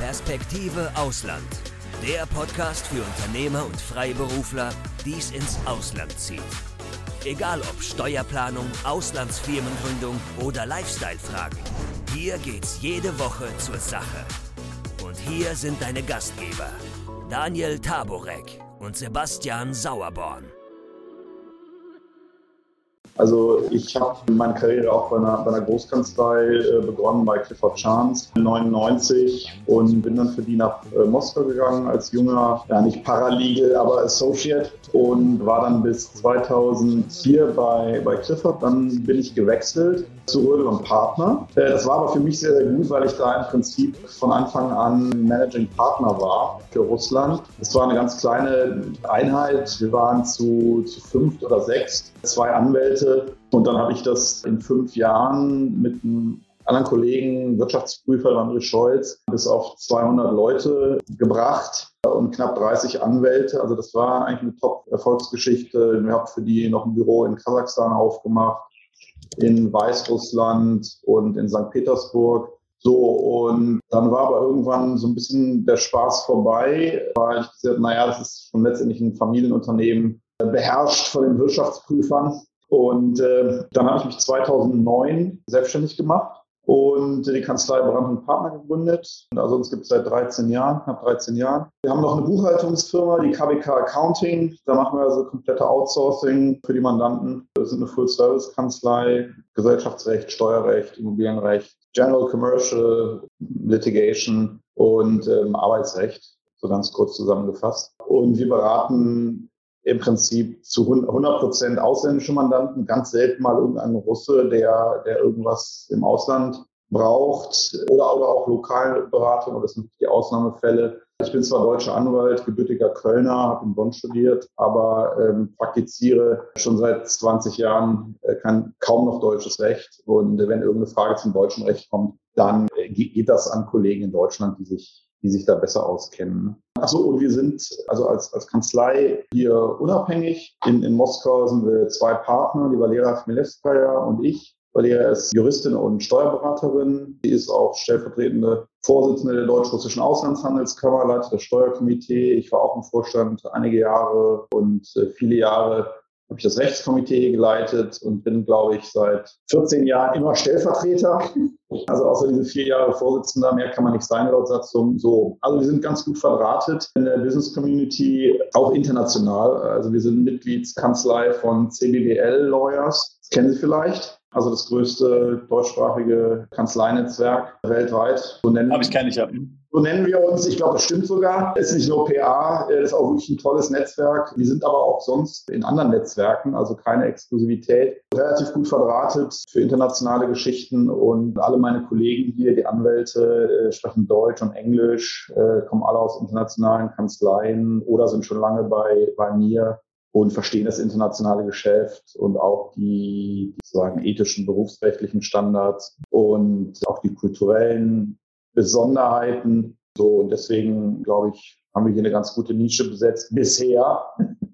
Perspektive Ausland. Der Podcast für Unternehmer und Freiberufler, die es ins Ausland zieht. Egal ob Steuerplanung, Auslandsfirmengründung oder Lifestyle-Fragen. Hier geht's jede Woche zur Sache. Und hier sind deine Gastgeber, Daniel Taborek und Sebastian Sauerborn. Also ich habe meine Karriere auch bei einer Großkanzlei begonnen, bei Clifford Chance 99 und bin dann für die nach Moskau gegangen als junger, ja nicht Paralegal, aber Associate und war dann bis 2004 bei Clifford. Dann bin ich gewechselt zu Rödl & Partner. Das war aber für mich sehr, sehr gut, weil ich da im Prinzip von Anfang an Managing Partner war für Russland. Es war eine ganz kleine Einheit. Wir waren zu 5 oder 6, 2 Anwälte. Und dann habe ich das in 5 Jahren mit einem anderen Kollegen, Wirtschaftsprüfer André Scholz, bis auf 200 Leute gebracht und knapp 30 Anwälte. Also das war eigentlich eine Top-Erfolgsgeschichte. Wir haben für die noch ein Büro in Kasachstan aufgemacht, in Weißrussland und in St. Petersburg. So, und dann war aber irgendwann so ein bisschen der Spaß vorbei, weil ich gesagt habe, das ist schon letztendlich ein Familienunternehmen, beherrscht von den Wirtschaftsprüfern. Und dann habe ich mich 2009 selbstständig gemacht und die Kanzlei Brandt & Partner gegründet. Also uns gibt es seit knapp 13 Jahren. Wir haben noch eine Buchhaltungsfirma, die KBK Accounting. Da machen wir also komplette Outsourcing für die Mandanten. Wir sind eine Full-Service-Kanzlei, Gesellschaftsrecht, Steuerrecht, Immobilienrecht, General Commercial, Litigation und Arbeitsrecht, so ganz kurz zusammengefasst. Und wir beraten im Prinzip zu 100% ausländische Mandanten, ganz selten mal irgendein Russe, der irgendwas im Ausland braucht oder auch Lokalberatung, das sind die Ausnahmefälle. Ich bin zwar deutscher Anwalt, gebürtiger Kölner, habe in Bonn studiert, aber praktiziere schon seit 20 Jahren kaum noch deutsches Recht. Und wenn irgendeine Frage zum deutschen Recht kommt, dann geht das an Kollegen in Deutschland, die sich da besser auskennen. Achso, und wir sind also als Kanzlei hier unabhängig. In Moskau sind wir 2 Partner, die Valera Chmielewskaja und ich. Valera ist Juristin und Steuerberaterin. Sie ist auch stellvertretende Vorsitzende der Deutsch-Russischen Auslandshandelskammer, leitet das Steuerkomitee. Ich war auch im Vorstand einige Jahre und viele Jahre habe ich das Rechtskomitee geleitet und bin, glaube ich, seit 14 Jahren immer Stellvertreter. Also außer diese 4 Jahre Vorsitzender, mehr kann man nicht sein laut Satzung. So, also wir sind ganz gut verdrahtet in der Business Community, auch international. Also wir sind Mitgliedskanzlei von CBWL Lawyers. Das kennen Sie vielleicht. Also das größte deutschsprachige Kanzleinetzwerk weltweit. So nennen wir uns. Ich glaube, das stimmt sogar. Es ist nicht nur PA, es ist auch wirklich ein tolles Netzwerk. Wir sind aber auch sonst in anderen Netzwerken, also keine Exklusivität. Relativ gut verdrahtet für internationale Geschichten und alle meine Kollegen hier, die Anwälte, sprechen Deutsch und Englisch, kommen alle aus internationalen Kanzleien oder sind schon lange bei mir und verstehen das internationale Geschäft und auch die sozusagen ethischen, berufsrechtlichen Standards und auch die kulturellen Besonderheiten. So, und deswegen, glaube ich, haben wir hier eine ganz gute Nische besetzt bisher.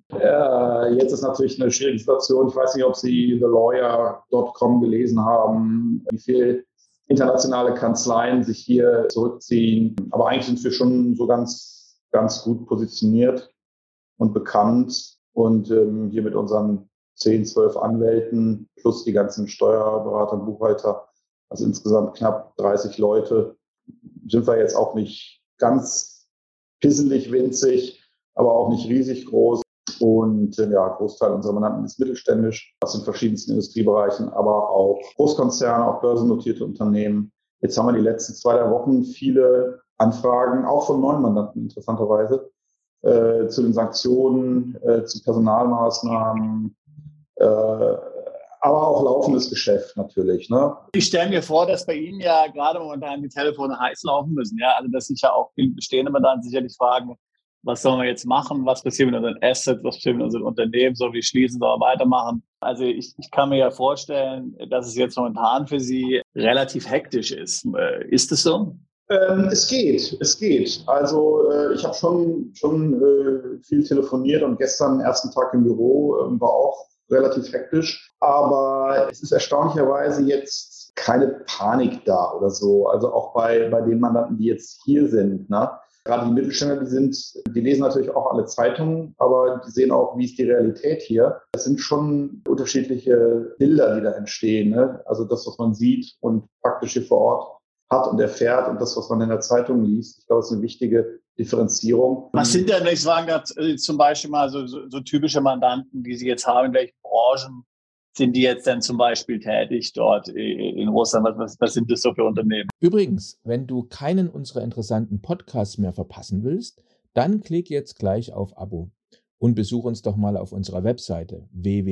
Jetzt ist natürlich eine schwierige Situation. Ich weiß nicht, ob Sie TheLawyer.com gelesen haben, wie viele internationale Kanzleien sich hier zurückziehen. Aber eigentlich sind wir schon so ganz, ganz gut positioniert und bekannt. Und hier mit unseren 10, 12 Anwälten plus die ganzen Steuerberater, Buchhalter, also insgesamt knapp 30 Leute, sind wir jetzt auch nicht ganz pisselig winzig, aber auch nicht riesig groß. Und Großteil unserer Mandanten ist mittelständisch, aus den verschiedensten Industriebereichen, aber auch Großkonzerne, auch börsennotierte Unternehmen. Jetzt haben wir die letzten 2-3 Wochen viele Anfragen, auch von neuen Mandanten interessanterweise, zu den Sanktionen, zu Personalmaßnahmen, aber auch laufendes Geschäft natürlich. Ne? Ich stelle mir vor, dass bei Ihnen ja gerade momentan die Telefone heiß laufen müssen. Ja? Also dass sich ja auch viele bestehende Mandanten sicherlich fragen, was sollen wir jetzt machen, was passiert mit unseren Assets, was passiert mit unseren Unternehmen, sollen wir schließen, sollen wir weitermachen. Also ich kann mir ja vorstellen, dass es jetzt momentan für Sie relativ hektisch ist. Ist es so? Es geht. Also ich habe schon viel telefoniert und gestern, ersten Tag im Büro, war auch relativ hektisch. Aber es ist erstaunlicherweise jetzt keine Panik da oder so. Also auch bei den Mandanten, die jetzt hier sind, ne? Gerade die Mittelständler, die lesen natürlich auch alle Zeitungen, aber die sehen auch, wie ist die Realität hier. Es sind schon unterschiedliche Bilder, die da entstehen, ne? Also das, was man sieht und praktisch hier vor Ort hat und erfährt und das, was man in der Zeitung liest. Ich glaube, das ist eine wichtige Differenzierung. Was sind denn, wenn ich sagen darf, zum Beispiel mal so typische Mandanten, die Sie jetzt haben, in welchen Branchen sind die jetzt denn zum Beispiel tätig dort in Russland? Was sind das so für Unternehmen? Übrigens, wenn du keinen unserer interessanten Podcasts mehr verpassen willst, dann klick jetzt gleich auf Abo und besuch uns doch mal auf unserer Webseite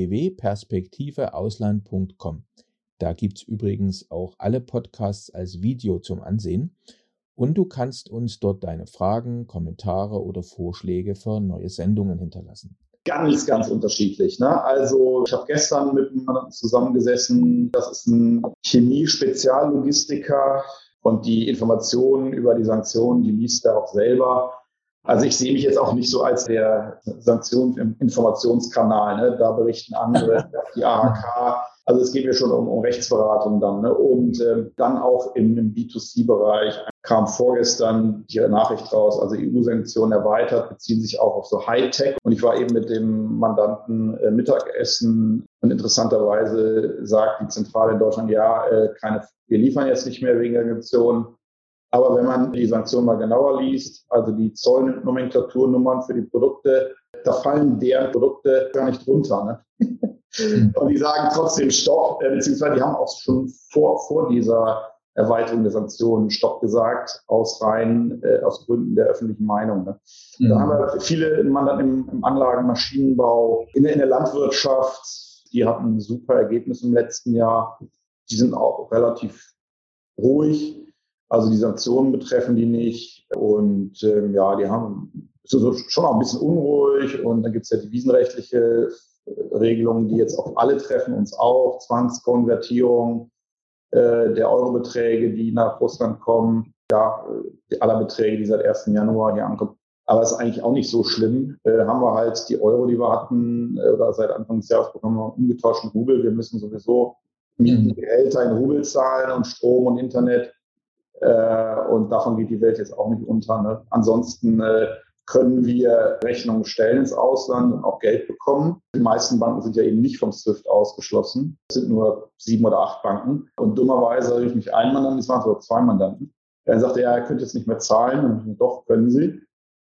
www.perspektiveausland.com. Da gibt's übrigens auch alle Podcasts als Video zum Ansehen und du kannst uns dort deine Fragen, Kommentare oder Vorschläge für neue Sendungen hinterlassen. Ganz, ganz unterschiedlich. Ne? Also ich habe gestern mit jemandem zusammengesessen, das ist ein Chemie-Speziallogistiker und die Informationen über die Sanktionen, die liest er auch selber. Also ich sehe mich jetzt auch nicht so als der Sanktionsinformationskanal. Ne? Da berichten andere, die AHK. Also es geht mir schon um Rechtsberatung dann. Ne? Und dann auch im B2C-Bereich kam vorgestern die Nachricht raus, also EU-Sanktionen erweitert, beziehen sich auch auf so Hightech. Und ich war eben mit dem Mandanten Mittagessen und interessanterweise sagt die Zentrale in Deutschland, ja, wir liefern jetzt nicht mehr wegen der Sanktionen. Aber wenn man die Sanktionen mal genauer liest, also die Zollnomenklaturnummern für die Produkte, da fallen deren Produkte gar nicht drunter. Ne? Und die sagen trotzdem Stopp, beziehungsweise die haben auch schon vor dieser Erweiterung der Sanktionen Stopp gesagt, aus Gründen der öffentlichen Meinung. Ne? Da haben wir viele Mandanten im Anlagen-, Maschinenbau, in der Landwirtschaft, die hatten ein super Ergebnis im letzten Jahr. Die sind auch relativ ruhig. Also die Sanktionen betreffen die nicht. Und die haben so schon auch ein bisschen unruhig. Und dann gibt es ja devisenrechtliche Regelungen, die jetzt auf alle treffen, uns auch. Zwangskonvertierung der Eurobeträge, die nach Russland kommen. Ja, aller Beträge, die seit 1. Januar hier ankommen. Aber es ist eigentlich auch nicht so schlimm. Haben wir halt die Euro, die wir hatten, oder seit Anfang des Jahres bekommen wir umgetauschten Rubel. Wir müssen sowieso Mieten, Gehälter in Rubel zahlen und Strom und Internet. Und davon geht die Welt jetzt auch nicht unter. Ne? Ansonsten können wir Rechnungen stellen ins Ausland und auch Geld bekommen. Die meisten Banken sind ja eben nicht vom SWIFT ausgeschlossen. Es sind nur 7 oder 8 Banken. Und dummerweise habe ich mich einen Mandanten, es waren sogar 2 Mandanten. Er sagte, ja, er könnte jetzt nicht mehr zahlen. Und doch, können Sie.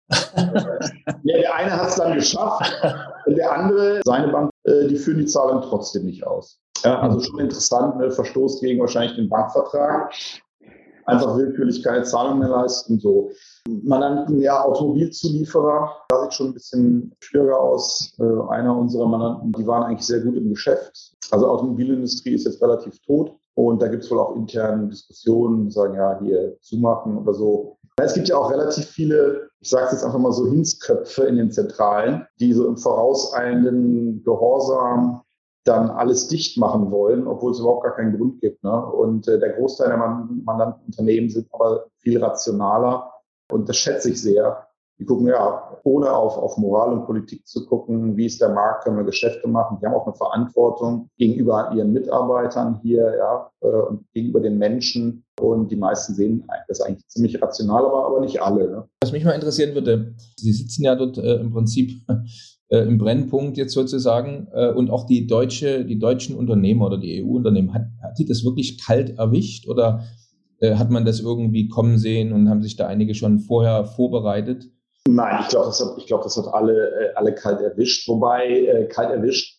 Ja, der eine hat es dann geschafft. Und der andere, seine Bank, die führen die Zahlung trotzdem nicht aus. Ja, also schon interessant, ne? Verstoß gegen wahrscheinlich den Bankvertrag. Einfach willkürlich keine Zahlung mehr leisten. So. Mandanten, ja, Automobilzulieferer, da sieht schon ein bisschen schwieriger aus. Einer unserer Mandanten, die waren eigentlich sehr gut im Geschäft. Also Automobilindustrie ist jetzt relativ tot und da gibt es wohl auch interne Diskussionen, sagen, ja, hier zumachen oder so. Es gibt ja auch relativ viele, ich sage es jetzt einfach mal so, Hinzköpfe in den Zentralen, die so im vorauseilenden Gehorsam dann alles dicht machen wollen, obwohl es überhaupt gar keinen Grund gibt. Ne? Und der Großteil der Mandantenunternehmen sind aber viel rationaler und das schätze ich sehr. Die gucken ja, ohne auf Moral und Politik zu gucken, wie ist der Markt, können wir Geschäfte machen. Die haben auch eine Verantwortung gegenüber ihren Mitarbeitern hier, ja, und gegenüber den Menschen. Und die meisten sehen das eigentlich ziemlich rational, aber nicht alle. Ne? Was mich mal interessieren würde, Sie sitzen ja dort im Prinzip im Brennpunkt jetzt sozusagen und auch die deutschen Unternehmer oder die EU-Unternehmen, hat die das wirklich kalt erwischt oder hat man das irgendwie kommen sehen und haben sich da einige schon vorher vorbereitet? Nein, ich glaube, das hat alle kalt erwischt. Wobei kalt erwischt,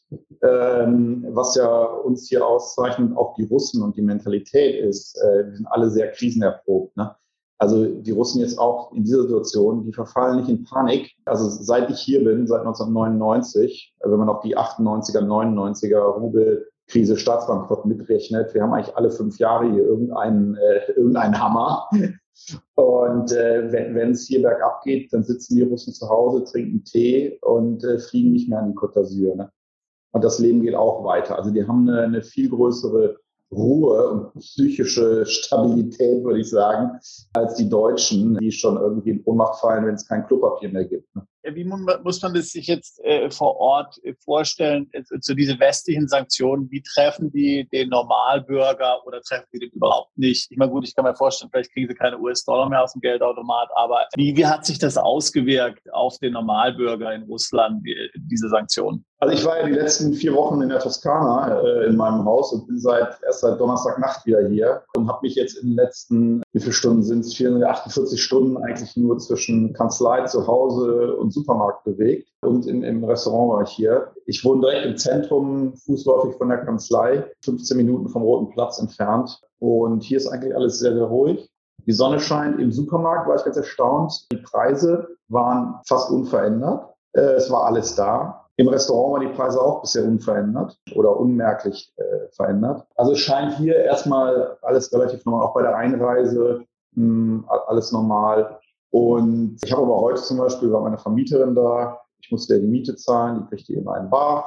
was ja uns hier auszeichnet, auch die Russen und die Mentalität ist, die sind alle sehr krisenerprobt. Ne? Also die Russen jetzt auch in dieser Situation, die verfallen nicht in Panik. Also seit ich hier bin, seit 1999, wenn man auch die 98er, 99er Rubelkrise, Staatsbankrott mitrechnet, wir haben eigentlich alle 5 Jahre hier irgendeinen Hammer. Und wenn es hier bergab geht, dann sitzen die Russen zu Hause, trinken Tee und fliegen nicht mehr an die Côte d'Azur. Ne? Und das Leben geht auch weiter. Also die haben eine viel größere Ruhe und psychische Stabilität, würde ich sagen, als die Deutschen, die schon irgendwie in Ohnmacht fallen, wenn es kein Klopapier mehr gibt. Ne? wie muss man das sich jetzt vor Ort vorstellen, zu diese westlichen Sanktionen, wie treffen die den Normalbürger oder treffen die den überhaupt nicht? Ich meine, gut, ich kann mir vorstellen, vielleicht kriegen sie keine US-Dollar mehr aus dem Geldautomat, aber wie hat sich das ausgewirkt auf den Normalbürger in Russland, diese Sanktionen? Also ich war ja die letzten 4 Wochen in der Toskana in meinem Haus und bin erst seit Donnerstagnacht wieder hier und habe mich jetzt in den letzten, wie viele Stunden sind es, 48 Stunden eigentlich nur zwischen Kanzlei, zu Hause und Supermarkt bewegt. Und im Restaurant war ich hier. Ich wohne direkt im Zentrum, fußläufig von der Kanzlei, 15 Minuten vom Roten Platz entfernt. Und hier ist eigentlich alles sehr, sehr ruhig. Die Sonne scheint. Im Supermarkt war ich ganz erstaunt. Die Preise waren fast unverändert. Es war alles da. Im Restaurant waren die Preise auch bisher unverändert oder unmerklich verändert. Also es scheint hier erstmal alles relativ normal, auch bei der Einreise alles normal. Und ich habe aber heute zum Beispiel, war meine Vermieterin da, ich musste ja die Miete zahlen, die kriegte eben einen Bar.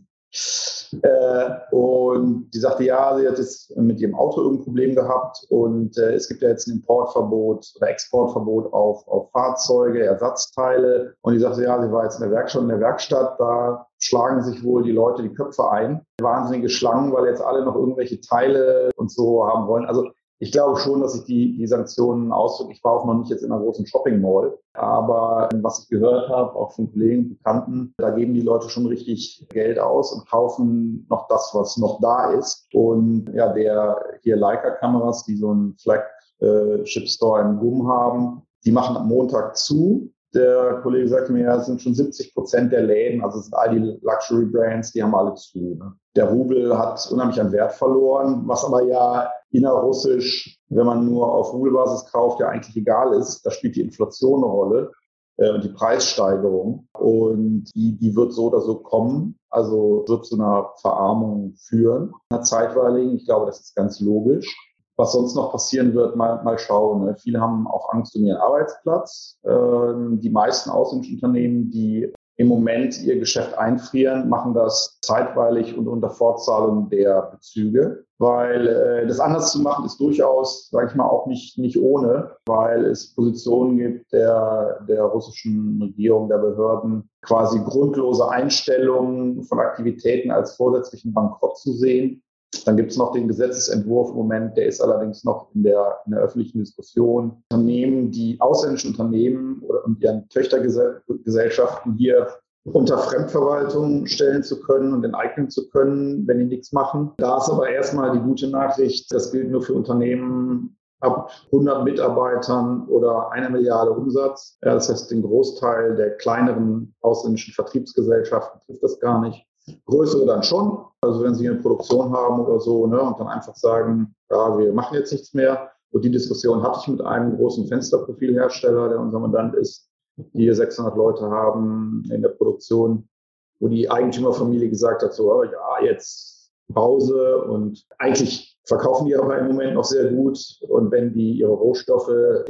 Und die sagte, ja, sie hat jetzt mit ihrem Auto irgendein Problem gehabt und es gibt ja jetzt ein Importverbot oder Exportverbot auf Fahrzeuge, Ersatzteile. Und die sagte, ja, sie war jetzt in der Werkstatt, da schlagen sich wohl die Leute die Köpfe ein. Wahnsinnige Schlangen, weil jetzt alle noch irgendwelche Teile und so haben wollen. Also ich glaube schon, dass sich die Sanktionen auswirken. Ich war auch noch nicht jetzt in einer großen Shopping-Mall. Aber was ich gehört habe, auch von Kollegen und Bekannten, da geben die Leute schon richtig Geld aus und kaufen noch das, was noch da ist. Und ja, der hier Leica-Kameras, die so einen Flagship-Store in GUM haben, die machen am Montag zu. Der Kollege sagte mir, ja, es sind schon 70% der Läden, also es sind all die Luxury-Brands, die haben alle zu. Ne? Der Rubel hat unheimlich an Wert verloren, was aber ja innerrussisch, wenn man nur auf Rubelbasis kauft, ja eigentlich egal ist. Da spielt die Inflation eine Rolle und die Preissteigerung. Und die wird so oder so kommen, also wird zu einer Verarmung führen. Einer zeitweiligen, ich glaube, das ist ganz logisch. Was sonst noch passieren wird, mal schauen. Ne? Viele haben auch Angst um ihren Arbeitsplatz. Die meisten ausländischen Unternehmen, die im Moment ihr Geschäft einfrieren, machen das zeitweilig und unter Fortzahlung der Bezüge. Weil das anders zu machen ist durchaus, sage ich mal, auch nicht ohne, weil es Positionen gibt der russischen Regierung, der Behörden, quasi grundlose Einstellungen von Aktivitäten als vorsätzlichen Bankrott zu sehen. Dann gibt es noch den Gesetzesentwurf im Moment, der ist allerdings noch in der öffentlichen Diskussion. Ausländische Unternehmen und ihren Töchtergesellschaften hier unter Fremdverwaltung stellen zu können und enteignen zu können, wenn die nichts machen. Da ist aber erstmal die gute Nachricht, das gilt nur für Unternehmen ab 100 Mitarbeitern oder 1 Milliarde Umsatz. Ja, das heißt, den Großteil der kleineren ausländischen Vertriebsgesellschaften trifft das gar nicht. Größere dann schon, also wenn sie eine Produktion haben oder so, ne, und dann einfach sagen, ja, wir machen jetzt nichts mehr. Und die Diskussion hatte ich mit einem großen Fensterprofilhersteller, der unser Mandant ist, die hier 600 Leute haben in der Produktion, wo die Eigentümerfamilie gesagt hat, so, ja, jetzt Pause, und eigentlich verkaufen die aber im Moment noch sehr gut. Und wenn die ihre Rohstoffe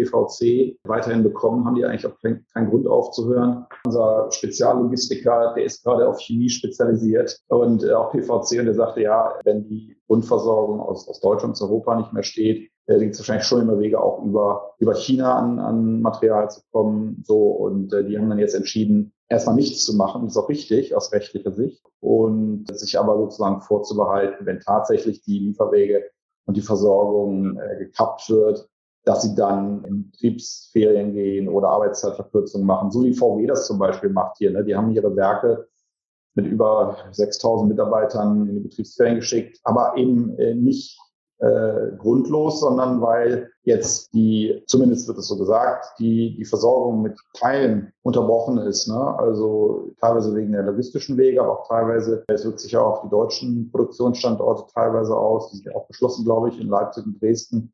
PVC weiterhin bekommen, haben die eigentlich auch keinen Grund aufzuhören. Unser Speziallogistiker, der ist gerade auf Chemie spezialisiert und auch PVC. Und der sagte, ja, wenn die Grundversorgung aus Deutschland zu Europa nicht mehr steht, gibt es wahrscheinlich schon immer Wege, auch über China an Material zu kommen. So, und die haben dann jetzt entschieden, erstmal nichts zu machen. Das ist auch richtig aus rechtlicher Sicht. Und sich aber sozusagen vorzubehalten, wenn tatsächlich die Lieferwege und die Versorgung gekappt wird, dass sie dann in Betriebsferien gehen oder Arbeitszeitverkürzungen machen. So wie VW das zum Beispiel macht hier. Ne? Die haben ihre Werke mit über 6.000 Mitarbeitern in die Betriebsferien geschickt, aber eben nicht grundlos, sondern weil jetzt zumindest wird es so gesagt, die Versorgung mit Teilen unterbrochen ist. Ne? Also teilweise wegen der logistischen Wege, aber auch teilweise, es wirkt sich auch auf die deutschen Produktionsstandorte teilweise aus. Die sind ja auch beschlossen, glaube ich, in Leipzig und Dresden.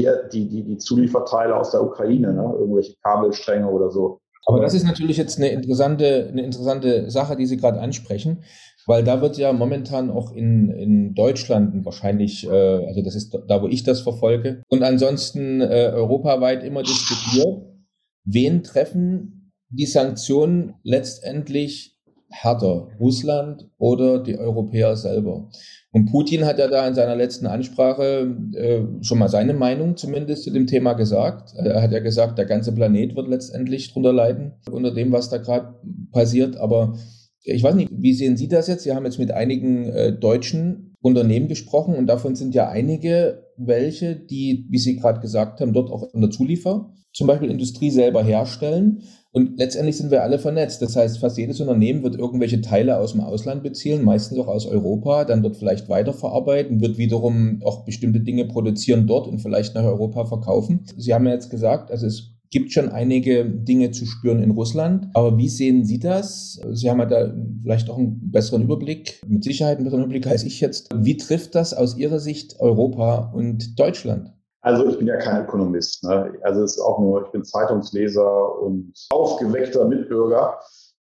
Die Zulieferteile aus der Ukraine, ne? Irgendwelche Kabelstränge oder so. Aber das ist natürlich jetzt eine interessante Sache, die Sie gerade ansprechen, weil da wird ja momentan auch in Deutschland wahrscheinlich, also das ist da, wo ich das verfolge, und ansonsten europaweit immer diskutiert, wen treffen die Sanktionen letztendlich härter? Russland oder die Europäer selber? Und Putin hat ja da in seiner letzten Ansprache schon mal seine Meinung zumindest zu dem Thema gesagt. Er hat ja gesagt, der ganze Planet wird letztendlich drunter leiden, unter dem, was da gerade passiert. Aber ich weiß nicht, wie sehen Sie das jetzt? Sie haben jetzt mit einigen deutschen Unternehmen gesprochen und davon sind ja einige welche, die, wie Sie gerade gesagt haben, dort auch in der Zuliefer, zum Beispiel Industrie selber herstellen. Und letztendlich sind wir alle vernetzt. Das heißt, fast jedes Unternehmen wird irgendwelche Teile aus dem Ausland beziehen, meistens auch aus Europa, dann dort vielleicht weiterverarbeiten, wird wiederum auch bestimmte Dinge produzieren dort und vielleicht nach Europa verkaufen. Sie haben ja jetzt gesagt, also es gibt schon einige Dinge zu spüren in Russland. Aber wie sehen Sie das? Sie haben ja da vielleicht auch einen besseren Überblick, mit Sicherheit einen besseren Überblick als ich jetzt. Wie trifft das aus Ihrer Sicht Europa und Deutschland? Also ich bin ja kein Ökonomist, ne? Also es ist auch nur, ich bin Zeitungsleser und aufgeweckter Mitbürger,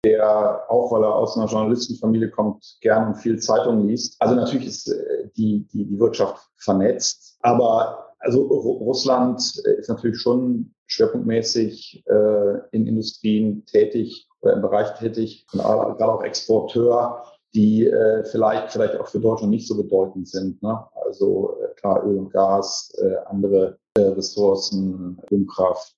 der auch, weil er aus einer Journalistenfamilie kommt, gern und viel Zeitung liest. Also natürlich ist die Wirtschaft vernetzt, aber also Russland ist natürlich schon schwerpunktmäßig in Industrien tätig oder im Bereich tätig und gerade auch Exporteur, die vielleicht auch für Deutschland nicht so bedeutend sind, ne? Also klar, Öl und Gas, andere Ressourcen, Atomkraft,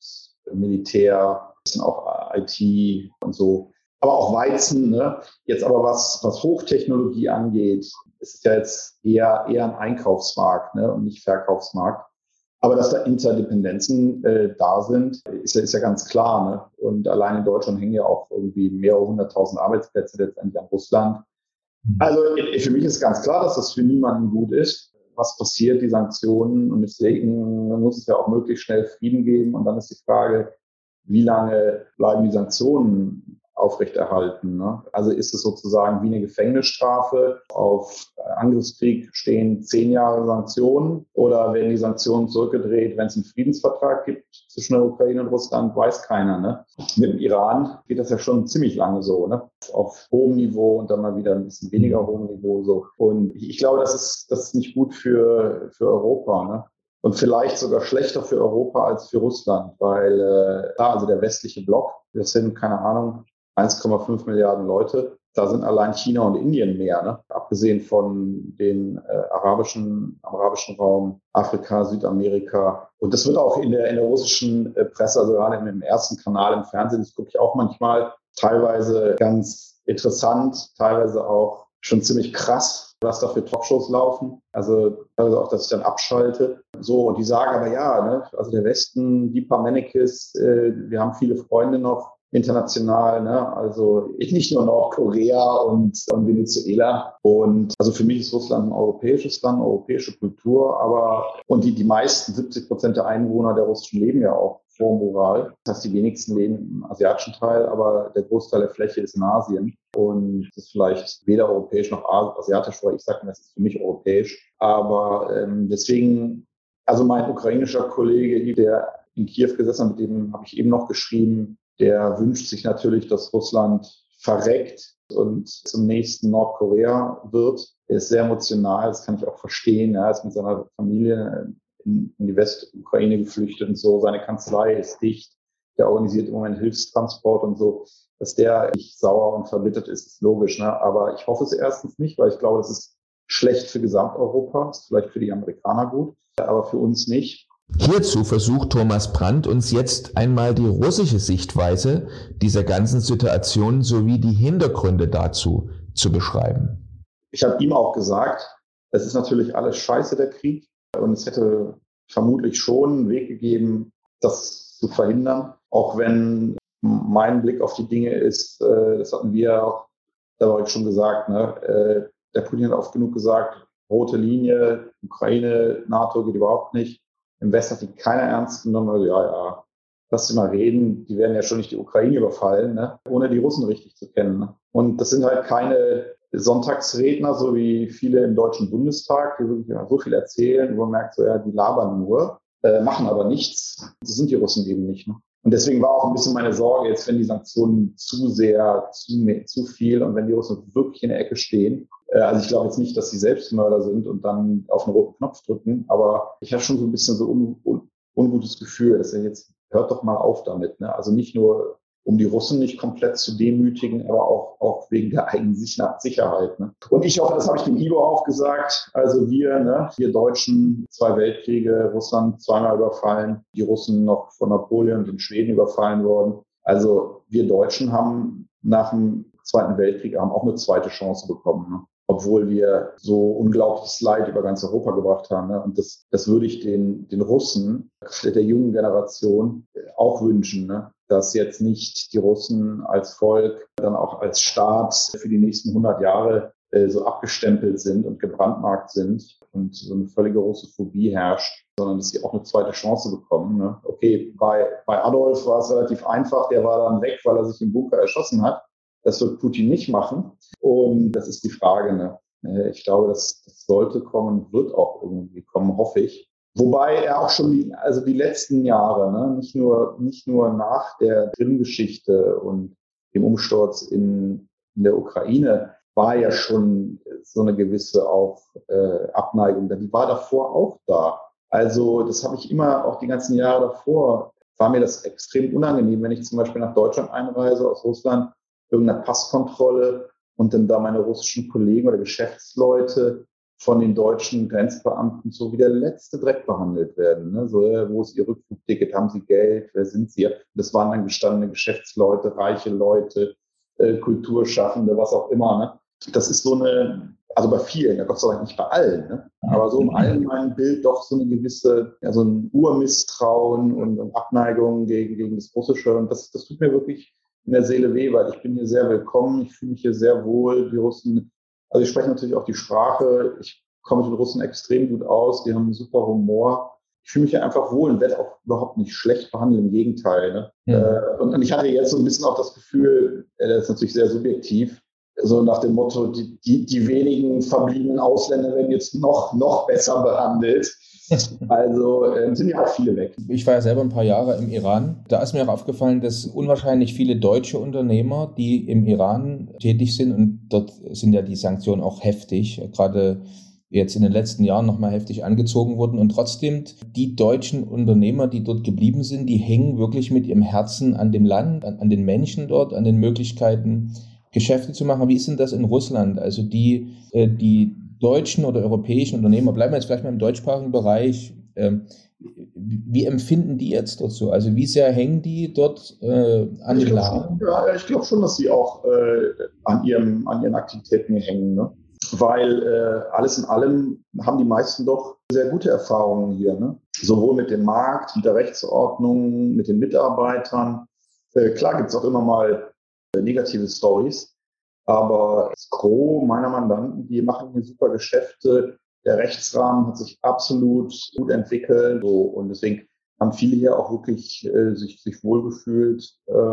Militär, bisschen auch IT und so. Aber auch Weizen, ne? Jetzt aber was Hochtechnologie angeht, ist es ja jetzt eher ein Einkaufsmarkt, ne? Und nicht Verkaufsmarkt. Aber dass da Interdependenzen da sind, ist ja ganz klar, ne? Und allein in Deutschland hängen ja auch irgendwie mehrere 100.000 Arbeitsplätze letztendlich an Russland. Also für mich ist ganz klar, dass das für niemanden gut ist. Was passiert, die Sanktionen, und deswegen muss es ja auch möglichst schnell Frieden geben. Und dann ist die Frage, wie lange bleiben die Sanktionen aufrechterhalten, ne? Also ist es sozusagen wie eine Gefängnisstrafe, auf Angriffskrieg stehen 10 Jahre Sanktionen, oder werden die Sanktionen zurückgedreht, wenn es einen Friedensvertrag gibt zwischen der Ukraine und Russland, weiß keiner, ne? Mit dem Iran geht das ja schon ziemlich lange so, ne? Auf hohem Niveau und dann mal wieder ein bisschen weniger hohem Niveau so. Und ich glaube, das ist nicht gut für Europa, ne? Und vielleicht sogar schlechter für Europa als für Russland, weil also der westliche Block, das sind, keine Ahnung, 1,5 Milliarden Leute. Da sind allein China und Indien mehr, ne? Abgesehen von den arabischen Raum, Afrika, Südamerika. Und das wird auch in der russischen Presse, also gerade im ersten Kanal im Fernsehen, das gucke ich auch manchmal, teilweise ganz interessant, teilweise auch schon ziemlich krass, was da für Talkshows laufen. Also teilweise auch, dass ich dann abschalte. So, und die sagen aber ja, ne? Also der Westen, die paar Männekes, wir haben viele Freunde noch international, ne? Also nicht nur Nordkorea und Venezuela. Und also für mich ist Russland ein europäisches Land, europäische Kultur, aber und die meisten 70% der Einwohner der russischen leben ja auch vor Moral. Das heißt, die wenigsten leben im asiatischen Teil, aber der Großteil der Fläche ist in Asien. Und das ist vielleicht weder europäisch noch asiatisch, weil ich sage, das ist für mich europäisch. Aber deswegen, also mein ukrainischer Kollege, der in Kiew gesessen hat, mit dem habe ich eben noch geschrieben, der wünscht sich natürlich, dass Russland verreckt und zum nächsten Nordkorea wird. Er ist sehr emotional, das kann ich auch verstehen. Er ist mit seiner Familie in die Westukraine geflüchtet und so. Seine Kanzlei ist dicht. Der organisiert im Moment Hilfstransport und so. Dass der nicht sauer und verbittert ist, ist logisch, ne? Aber ich hoffe es erstens nicht, weil ich glaube, das ist schlecht für Gesamteuropa. Das ist vielleicht für die Amerikaner gut, aber für uns nicht. Hierzu versucht Thomas Brandt, uns jetzt einmal die russische Sichtweise dieser ganzen Situation sowie die Hintergründe dazu zu beschreiben. Ich habe ihm auch gesagt, es ist natürlich alles scheiße, der Krieg. Und es hätte vermutlich schon einen Weg gegeben, das zu verhindern. Auch wenn mein Blick auf die Dinge ist, das hatten wir auch, da war ich schon gesagt, ne, der Putin hat oft genug gesagt, rote Linie, Ukraine, NATO geht überhaupt nicht. Im Westen hat die keiner ernst genommen. Also, ja, lass sie mal reden. Die werden ja schon nicht die Ukraine überfallen, ne? Ohne die Russen richtig zu kennen. Ne? Und das sind halt keine Sonntagsredner, so wie viele im Deutschen Bundestag, die wirklich so viel erzählen, wo man merkt, so, ja, die labern nur, machen aber nichts. So sind die Russen eben nicht. Ne? Und deswegen war auch ein bisschen meine Sorge, jetzt wenn die Sanktionen zu viel und wenn die Russen wirklich in der Ecke stehen. Also ich glaube jetzt nicht, dass sie Selbstmörder sind und dann auf den roten Knopf drücken, aber ich habe schon so ein bisschen so ungutes Gefühl, dass er jetzt hört doch mal auf damit. Ne? Also nicht nur um die Russen nicht komplett zu demütigen, aber auch wegen der eigenen Sicherheit. Ne? Und ich hoffe, das habe ich dem Ivo auch gesagt, also wir Deutschen, 2 Weltkriege, Russland zweimal überfallen, die Russen noch von Napoleon und den Schweden überfallen worden. Also wir Deutschen haben nach dem Zweiten Weltkrieg auch eine zweite Chance bekommen, ne? Obwohl wir so unglaubliches Leid über ganz Europa gebracht haben. Ne? Und das würde ich den Russen, der jungen Generation, auch wünschen, ne? Dass jetzt nicht die Russen als Volk, dann auch als Staat für die nächsten 100 Jahre so abgestempelt sind und gebrandmarkt sind und so eine völlige Russophobie herrscht, sondern dass sie auch eine zweite Chance bekommen. Ne? Okay, bei Adolf war es relativ einfach, der war dann weg, weil er sich im Bunker erschossen hat. Das wird Putin nicht machen. Und das ist die Frage. Ne? Ich glaube, das sollte kommen, wird auch irgendwie kommen, hoffe ich. Wobei er auch schon die letzten Jahre, ne, nicht nur nach der Krim-Geschichte und dem Umsturz in der Ukraine, war ja schon so eine gewisse auch Abneigung. Die war davor auch da. Also das habe ich immer, auch die ganzen Jahre davor, war mir das extrem unangenehm, wenn ich zum Beispiel nach Deutschland einreise, aus Russland, irgendeine Passkontrolle und dann da meine russischen Kollegen oder Geschäftsleute von den deutschen Grenzbeamten so wie der letzte Dreck behandelt werden. Ne? So, wo ist Ihr Rückflugticket? Haben Sie Geld? Wer sind Sie? Das waren dann gestandene Geschäftsleute, reiche Leute, Kulturschaffende, was auch immer. Ne? Das ist so eine, also bei vielen, ja Gott sei Dank nicht bei allen, ne? Aber so im allgemeinen Bild doch so eine gewisse, ja, so ein Urmisstrauen und Abneigung gegen das Russische. Und das tut mir wirklich in der Seele weh, weil ich bin hier sehr willkommen, ich fühle mich hier sehr wohl. Die Russen, also ich spreche natürlich auch die Sprache, ich komme mit den Russen extrem gut aus, die haben einen super Humor. Ich fühle mich hier einfach wohl und werde auch überhaupt nicht schlecht behandelt, im Gegenteil. Ne? Ja. Und ich hatte jetzt so ein bisschen auch das Gefühl, das ist natürlich sehr subjektiv, so nach dem Motto, die wenigen verbliebenen Ausländer werden jetzt noch besser behandelt. Also sind ja auch viele weg. Ich war ja selber ein paar Jahre im Iran. Da ist mir auch aufgefallen, dass unwahrscheinlich viele deutsche Unternehmer, die im Iran tätig sind, und dort sind ja die Sanktionen auch heftig, gerade jetzt in den letzten Jahren nochmal heftig angezogen wurden. Und trotzdem, die deutschen Unternehmer, die dort geblieben sind, die hängen wirklich mit ihrem Herzen an dem Land, an den Menschen dort, an den Möglichkeiten, Geschäfte zu machen. Wie ist denn das in Russland? Also die deutschen oder europäischen Unternehmer, bleiben wir jetzt vielleicht mal im deutschsprachigen Bereich, wie empfinden die jetzt dort so? Also wie sehr hängen die dort an dem Laden? Ja, ich glaube schon, dass sie auch an ihren Aktivitäten hängen, ne? Weil alles in allem haben die meisten doch sehr gute Erfahrungen hier, ne? Sowohl mit dem Markt, mit der Rechtsordnung, mit den Mitarbeitern. Klar gibt es auch immer mal negative Stories, aber das Gros meiner Mandanten, die machen hier super Geschäfte. Der Rechtsrahmen hat sich absolut gut entwickelt, so, und deswegen haben viele hier auch wirklich sich wohlgefühlt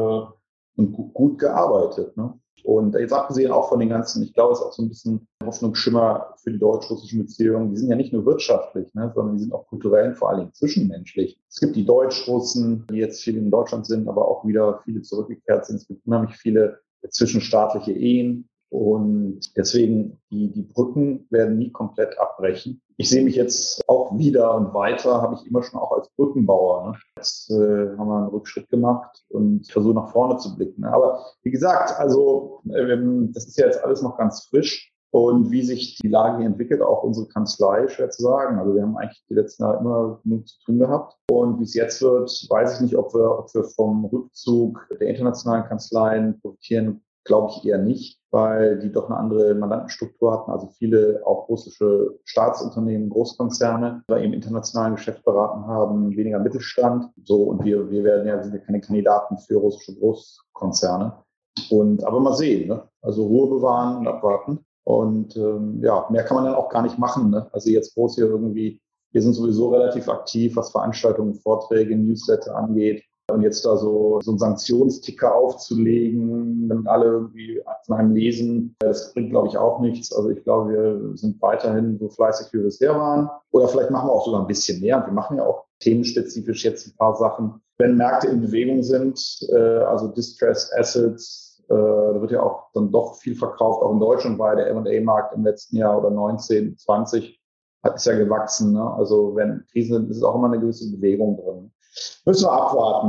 und gut gearbeitet, ne? Und jetzt abgesehen auch von den ganzen, ich glaube, es ist auch so ein bisschen Hoffnungsschimmer für die deutsch-russischen Beziehungen. Die sind ja nicht nur wirtschaftlich, ne, sondern die sind auch kulturell und vor allem zwischenmenschlich. Es gibt die Deutsch-Russen, die jetzt viel in Deutschland sind, aber auch wieder viele zurückgekehrt sind. Es gibt unheimlich viele zwischenstaatliche Ehen. Und deswegen, die Brücken werden nie komplett abbrechen. Ich sehe mich jetzt auch wieder und weiter, habe ich immer schon auch als Brückenbauer. Ne? Jetzt haben wir einen Rückschritt gemacht und ich versuche nach vorne zu blicken. Ne? Aber wie gesagt, also das ist ja jetzt alles noch ganz frisch. Und wie sich die Lage hier entwickelt, auch unsere Kanzlei, schwer zu sagen. Also wir haben eigentlich die letzten Jahre immer genug zu tun gehabt. Und wie es jetzt wird, weiß ich nicht, ob wir vom Rückzug der internationalen Kanzleien profitieren. Glaube ich eher nicht, weil die doch eine andere Mandantenstruktur hatten. Also viele auch russische Staatsunternehmen, Großkonzerne, die im internationalen Geschäft beraten haben, weniger Mittelstand. So, und wir sind ja keine Kandidaten für russische Großkonzerne. Aber mal sehen, ne? Also Ruhe bewahren und abwarten. Und mehr kann man dann auch gar nicht machen, ne? Also jetzt groß hier irgendwie, wir sind sowieso relativ aktiv, was Veranstaltungen, Vorträge, Newsletter angeht. Und jetzt da so einen Sanktionsticker aufzulegen, damit alle irgendwie von einem lesen, das bringt, glaube ich, auch nichts. Also ich glaube, wir sind weiterhin so fleißig, wie wir bisher waren. Oder vielleicht machen wir auch sogar ein bisschen mehr. Und wir machen ja auch themenspezifisch jetzt ein paar Sachen. Wenn Märkte in Bewegung sind, also Distressed Assets, da wird ja auch dann doch viel verkauft. Auch in Deutschland war der M&A-Markt im letzten Jahr oder 19, 20 ist ja gewachsen. Ne? Also wenn Krisen sind, ist auch immer eine gewisse Bewegung drin. Müssen wir abwarten.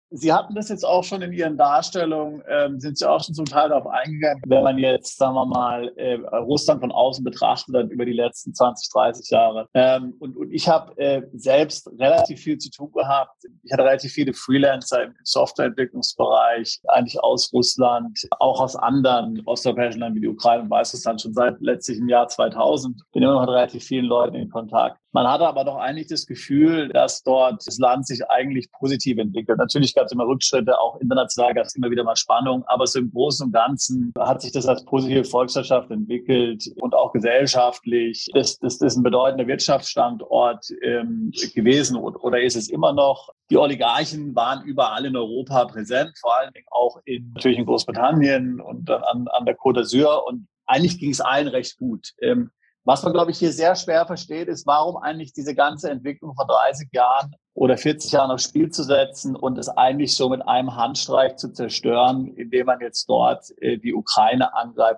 Sie hatten das jetzt auch schon in Ihren Darstellungen, sind Sie auch schon zum Teil darauf eingegangen, wenn man jetzt, sagen wir mal, Russland von außen betrachtet hat über die letzten 20, 30 Jahre. Und ich habe selbst relativ viel zu tun gehabt. Ich hatte relativ viele Freelancer im Softwareentwicklungsbereich, eigentlich aus Russland, auch aus anderen osteuropäischen Ländern wie die Ukraine und Weißrussland schon seit letztlich im Jahr 2000. Bin immer noch mit relativ vielen Leuten in Kontakt. Man hatte aber doch eigentlich das Gefühl, dass dort das Land sich eigentlich positiv entwickelt. Natürlich gab es immer Rückschritte, auch international gab es immer wieder mal Spannung, aber so im Großen und Ganzen hat sich das als positive Volkswirtschaft entwickelt und auch gesellschaftlich. Das ist ein bedeutender Wirtschaftsstandort gewesen oder ist es immer noch. Die Oligarchen waren überall in Europa präsent, vor allen Dingen auch natürlich in Großbritannien und an der Côte d'Azur, und eigentlich ging es allen recht gut. Was man, glaube ich, hier sehr schwer versteht, ist, warum eigentlich diese ganze Entwicklung von 30 Jahren oder 40 Jahren aufs Spiel zu setzen und es eigentlich so mit einem Handstreich zu zerstören, indem man jetzt dort die Ukraine angreift.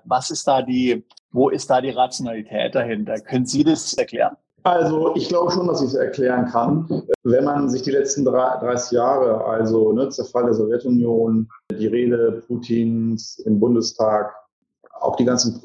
Wo ist da die Rationalität dahinter? Können Sie das erklären? Also ich glaube schon, dass ich es erklären kann. Wenn man sich die letzten 30 Jahre, also Zerfall der Sowjetunion, die Rede Putins im Bundestag, auch die ganzen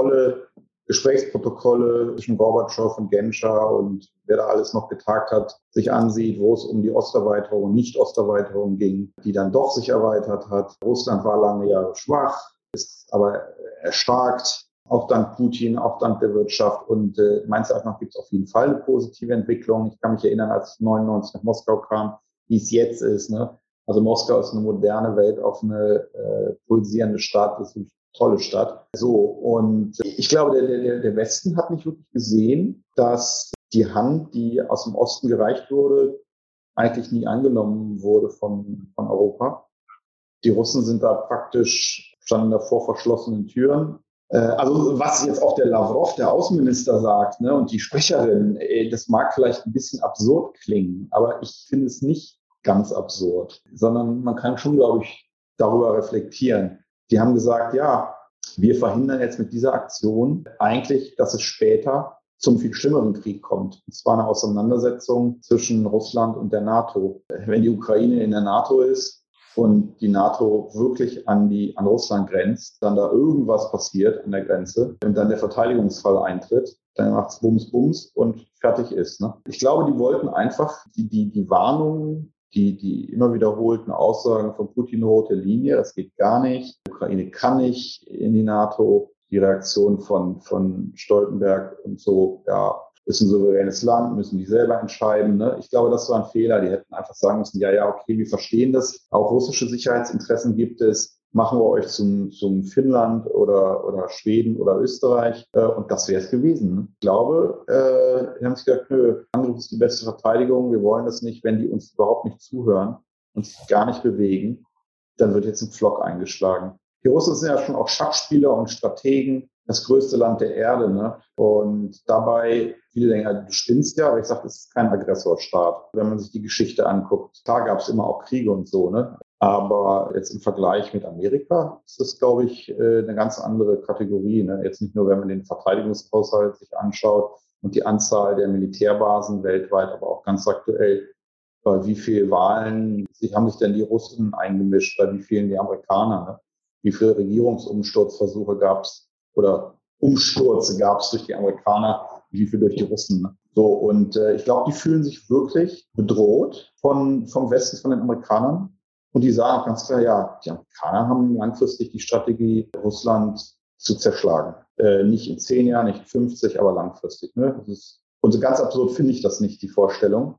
Gesprächsprotokolle zwischen Gorbatschow und Genscher und wer da alles noch getagt hat, sich ansieht, wo es um die Osterweiterung und Nicht-Osterweiterung ging, die dann doch sich erweitert hat. Russland war lange Jahre schwach, ist aber erstarkt, auch dank Putin, auch dank der Wirtschaft. Und meines Erachtens gibt es auf jeden Fall eine positive Entwicklung. Ich kann mich erinnern, als ich 99 nach Moskau kam, wie es jetzt ist. Ne? Also Moskau ist eine moderne, weltoffene, pulsierende Stadt, das ist eine tolle Stadt. So, und ich glaube, der Westen hat nicht wirklich gesehen, dass die Hand, die aus dem Osten gereicht wurde, eigentlich nie angenommen wurde von Europa. Die Russen sind da standen da vor verschlossenen Türen. Also was jetzt auch der Lavrov, der Außenminister, sagt, ne, und die Sprecherin, das mag vielleicht ein bisschen absurd klingen, aber ich finde es nicht ganz absurd, sondern man kann schon, glaube ich, darüber reflektieren. Die haben gesagt, ja, wir verhindern jetzt mit dieser Aktion eigentlich, dass es später zum viel schlimmeren Krieg kommt. Und zwar eine Auseinandersetzung zwischen Russland und der NATO. Wenn die Ukraine in der NATO ist und die NATO wirklich an Russland grenzt, dann da irgendwas passiert an der Grenze und dann der Verteidigungsfall eintritt, dann macht's Bums, Bums und fertig ist. Ne? Ich glaube, die wollten einfach die Warnungen, die immer wiederholten Aussagen von Putin, rote Linie, das geht gar nicht. Die Ukraine kann nicht in die NATO. Die Reaktion von Stoltenberg und so, ja, ist ein souveränes Land, müssen die selber entscheiden. Ne? Ich glaube, das war ein Fehler. Die hätten einfach sagen müssen, ja, okay, wir verstehen das. Auch russische Sicherheitsinteressen gibt es. Machen wir euch zum Finnland oder Schweden oder Österreich. Und das wäre es gewesen. Ne? Ich glaube, die haben sich gesagt, nö, Angriff ist die beste Verteidigung. Wir wollen das nicht, wenn die uns überhaupt nicht zuhören und sich gar nicht bewegen. Dann wird jetzt ein Pflock eingeschlagen. Die Russen sind ja schon auch Schachspieler und Strategen, das größte Land der Erde. Ne? Und dabei, viele denken, du spinnst ja, aber ich sage, das ist kein Aggressorstaat. Wenn man sich die Geschichte anguckt, klar gab es immer auch Kriege und so, ne? Aber jetzt im Vergleich mit Amerika ist das, glaube ich, eine ganz andere Kategorie. Ne? Jetzt nicht nur, wenn man den Verteidigungshaushalt sich anschaut und die Anzahl der Militärbasen weltweit, aber auch ganz aktuell, bei wie viele Wahlen haben sich denn die Russen eingemischt, bei wie vielen die Amerikaner, ne? Wie viele Regierungsumsturzversuche gab es oder Umstürze gab es durch die Amerikaner, wie viel durch die Russen. Ne? So, und ich glaube, die fühlen sich wirklich bedroht vom Westen, von den Amerikanern. Und die sagen auch ganz klar, ja, die Amerikaner haben langfristig die Strategie, Russland zu zerschlagen. Nicht in 10 Jahren, nicht in 50, aber langfristig. Ne? Und so ganz absurd finde ich das nicht, die Vorstellung.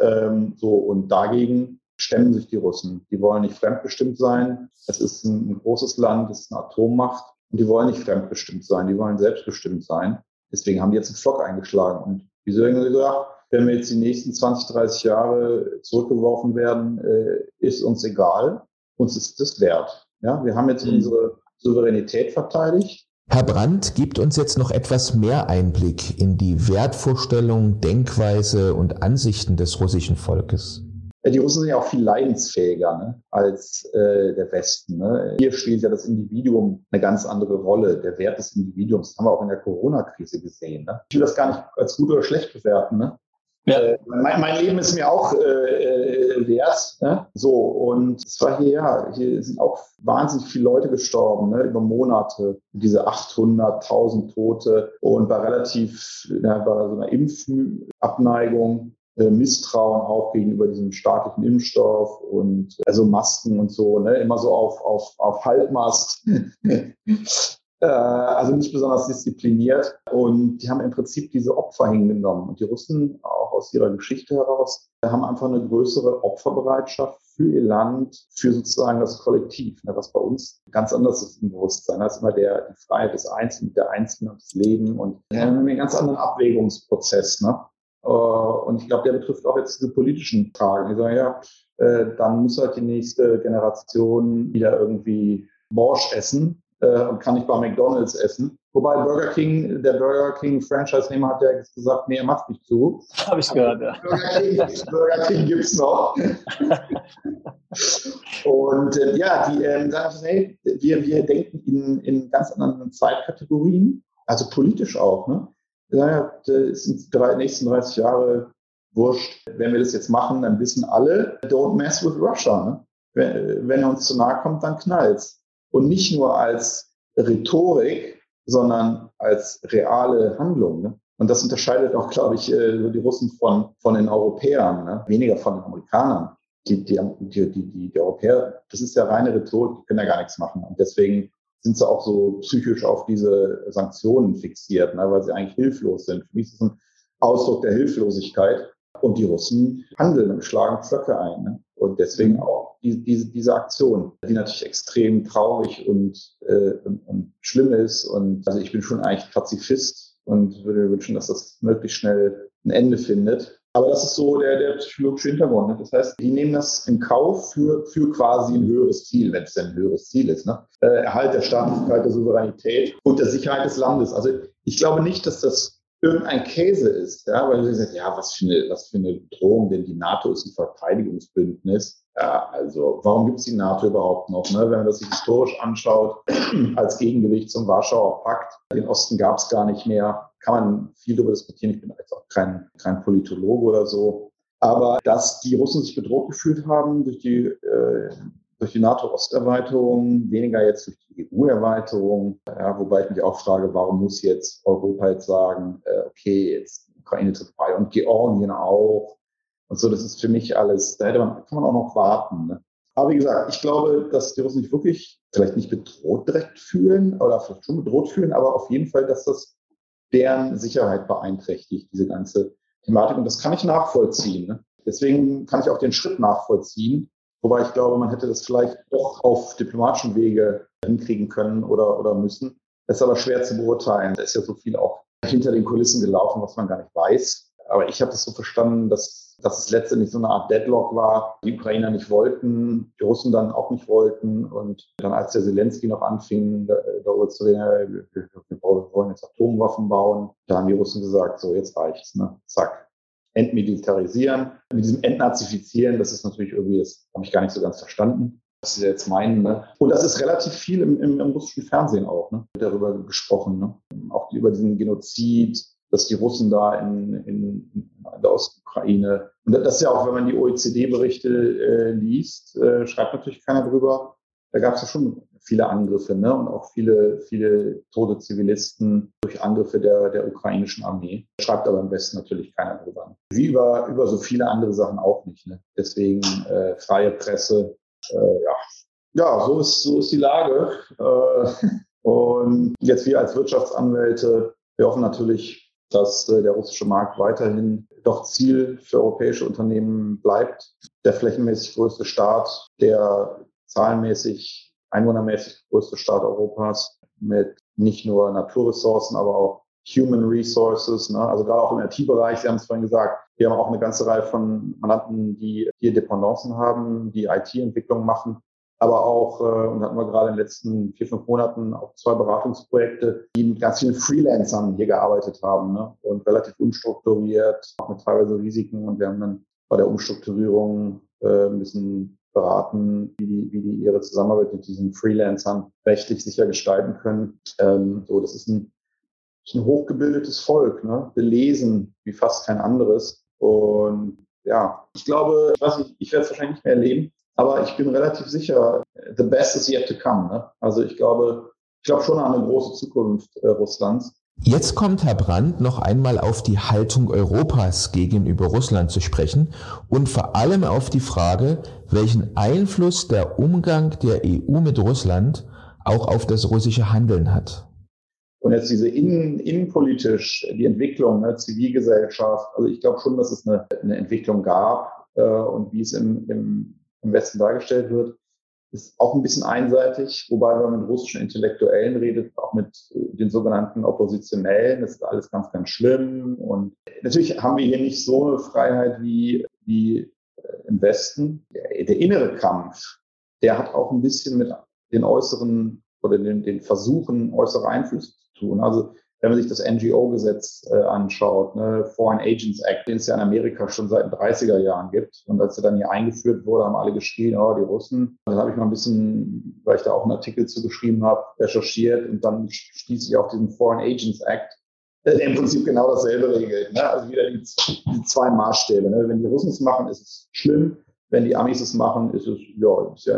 Und dagegen stemmen sich die Russen. Die wollen nicht fremdbestimmt sein. Es ist ein großes Land, es ist eine Atommacht. Und die wollen nicht fremdbestimmt sein, die wollen selbstbestimmt sein. Deswegen haben die jetzt einen Pflock eingeschlagen. Und wie soll ich gesagt, wenn wir jetzt die nächsten 20, 30 Jahre zurückgeworfen werden, ist uns egal. Uns ist das wert. Ja, wir haben jetzt unsere Souveränität verteidigt. Herr Brandt gibt uns jetzt noch etwas mehr Einblick in die Wertvorstellung, Denkweise und Ansichten des russischen Volkes. Die Russen sind ja auch viel leidensfähiger, ne, als der Westen. Ne. Hier spielt ja das Individuum eine ganz andere Rolle, der Wert des Individuums. Das haben wir auch in der Corona-Krise gesehen. Ne. Ich will das gar nicht als gut oder schlecht bewerten. Ne. Ja. Mein Leben ist mir auch wert. Ne? So, und es war hier sind auch wahnsinnig viele Leute gestorben, ne? Über Monate. Diese 800.000 Tote und bei bei so einer Impfabneigung, Misstrauen auch gegenüber diesem staatlichen Impfstoff und also Masken und so, ne? Immer so auf Halbmast. Also nicht besonders diszipliniert. Und die haben im Prinzip diese Opfer hingenommen. Und die Russen, auch aus ihrer Geschichte heraus, haben einfach eine größere Opferbereitschaft für ihr Land, für sozusagen das Kollektiv, was bei uns ganz anders ist im Bewusstsein. Das ist immer die Freiheit des Einzelnen, der Einzelne und das Leben und einen ganz anderen Abwägungsprozess. Ne? Und ich glaube, der betrifft auch jetzt diese politischen Fragen. Die sagen, dann muss halt die nächste Generation wieder irgendwie Borsch essen. Und kann nicht bei McDonald's essen. Wobei der Burger King Franchise-Nehmer hat ja gesagt, nee, er macht nicht zu. Habe ich gehört, ja. Burger King gibt's noch. Und die sagen, hey, wir denken in ganz anderen Zeitkategorien, also politisch auch. Ne? Das sind die nächsten 30 Jahre wurscht. Wenn wir das jetzt machen, dann wissen alle, don't mess with Russia. Ne? Wenn er uns zu nahe kommt, dann knallt's. Und nicht nur als Rhetorik, sondern als reale Handlung. Ne? Und das unterscheidet auch, glaube ich, die Russen von den Europäern, ne? Weniger von den Amerikanern. Die Europäer, das ist ja reine Rhetorik, die können ja gar nichts machen. Und deswegen sind sie auch so psychisch auf diese Sanktionen fixiert, ne? Weil sie eigentlich hilflos sind. Für mich ist das ein Ausdruck der Hilflosigkeit. Und die Russen handeln und schlagen Pflöcke ein. Ne? Und deswegen auch diese Aktion, die natürlich extrem traurig und schlimm ist. Und also ich bin schon eigentlich Pazifist und würde wünschen, dass das möglichst schnell ein Ende findet. Aber das ist so der psychologische Hintergrund. Ne? Das heißt, die nehmen das in Kauf für quasi ein höheres Ziel, wenn es denn ein höheres Ziel ist. Ne? Erhalt der Staatlichkeit, der Souveränität und der Sicherheit des Landes. Also ich glaube nicht, dass das irgendein Käse ist, ja, weil sie sagt, ja, was für eine Bedrohung, denn die NATO ist ein Verteidigungsbündnis. Ja, also warum gibt es die NATO überhaupt noch? Ne? Wenn man das sich historisch anschaut, als Gegengewicht zum Warschauer Pakt, den Osten gab es gar nicht mehr, kann man viel darüber diskutieren. Ich bin jetzt auch kein Politologe oder so. Aber dass die Russen sich bedroht gefühlt haben durch die NATO-Osterweiterung, weniger jetzt durch die EU-Erweiterung, ja, wobei ich mich auch frage, warum muss jetzt Europa jetzt sagen, okay, jetzt Ukraine tritt bei und Georgien auch und so, das ist für mich alles, kann man auch noch warten. Ne? Aber wie gesagt, ich glaube, dass die Russen sich wirklich vielleicht nicht bedroht direkt fühlen oder vielleicht schon bedroht fühlen, aber auf jeden Fall, dass das deren Sicherheit beeinträchtigt, diese ganze Thematik. Und das kann ich nachvollziehen. Ne? Deswegen kann ich auch den Schritt nachvollziehen. Wobei ich glaube, man hätte das vielleicht doch auf diplomatischen Wege hinkriegen können oder müssen. Das ist aber schwer zu beurteilen. Da ist ja so viel auch hinter den Kulissen gelaufen, was man gar nicht weiß. Aber ich habe das so verstanden, dass es letztendlich so eine Art Deadlock war. Die Ukrainer nicht wollten, die Russen dann auch nicht wollten. Und dann, als der Zelensky noch anfing, darüber zu reden, wir wollen jetzt Atomwaffen bauen, da haben die Russen gesagt, so jetzt reicht's, ne? Zack. Entmilitarisieren. Mit diesem Entnazifizieren, das ist natürlich irgendwie, das habe ich gar nicht so ganz verstanden, was sie jetzt meinen. Ne? Und das ist relativ viel im russischen Fernsehen auch, ne? Darüber gesprochen. Ne? Auch über diesen Genozid, dass die Russen da in der Ostukraine, und das ist ja auch, wenn man die OECD-Berichte liest, schreibt natürlich keiner drüber. Da gab es ja schon viele Angriffe, ne? Und auch viele tote Zivilisten durch Angriffe der ukrainischen Armee. Schreibt aber am besten natürlich keiner drüber. Wie über so viele andere Sachen auch nicht. Ne? Deswegen freie Presse. So ist die Lage. Und jetzt wir als Wirtschaftsanwälte, wir hoffen natürlich, dass der russische Markt weiterhin doch Ziel für europäische Unternehmen bleibt. Der flächenmäßig größte Staat, der zahlenmäßig, einwohnermäßig größte Staat Europas mit nicht nur Naturressourcen, aber auch Human Resources, ne? Also gerade auch im IT-Bereich, Sie haben es vorhin gesagt, wir haben auch eine ganze Reihe von Mandanten, die hier Dependancen haben, die IT-Entwicklung machen, aber auch, und hatten wir gerade in den letzten 4-5 Monaten auch 2 Beratungsprojekte, die mit ganz vielen Freelancern hier gearbeitet haben, ne? Und relativ unstrukturiert, auch mit teilweise Risiken, und wir haben dann bei der Umstrukturierung ein bisschen beraten, wie die ihre Zusammenarbeit mit diesen Freelancern rechtlich sicher gestalten können. Das ist ein hochgebildetes Volk, ne? Belesen wie fast kein anderes. Und ja, ich glaube, ich werde es wahrscheinlich nicht mehr erleben, aber ich bin relativ sicher, the best is yet to come. Ne? Also ich glaube schon an eine große Zukunft Russlands. Jetzt kommt Herr Brandt noch einmal auf die Haltung Europas gegenüber Russland zu sprechen und vor allem auf die Frage, welchen Einfluss der Umgang der EU mit Russland auch auf das russische Handeln hat. Und jetzt diese innenpolitisch, die Entwicklung, ne, Zivilgesellschaft, also ich glaube schon, dass es eine Entwicklung gab und wie es im Westen dargestellt wird, ist auch ein bisschen einseitig, wobei wenn man mit russischen Intellektuellen redet, auch mit den sogenannten Oppositionellen, das ist alles ganz, ganz schlimm. Und natürlich haben wir hier nicht so eine Freiheit wie im Westen. Der innere Kampf, der hat auch ein bisschen mit den äußeren oder den Versuchen äußere Einflüsse zu tun. Also wenn man sich das NGO-Gesetz anschaut, ne, Foreign Agents Act, den es ja in Amerika schon seit den 30er Jahren gibt. Und als er dann hier eingeführt wurde, haben alle geschrien, oh, die Russen. Dann habe ich mal ein bisschen, weil ich da auch einen Artikel zu geschrieben habe, recherchiert und dann stieß ich auf diesen Foreign Agents Act, der im Prinzip genau dasselbe regelt. Ne? Also wieder die zwei Maßstäbe. Ne? Wenn die Russen es machen, ist es schlimm. Wenn die Amis es machen, ist ja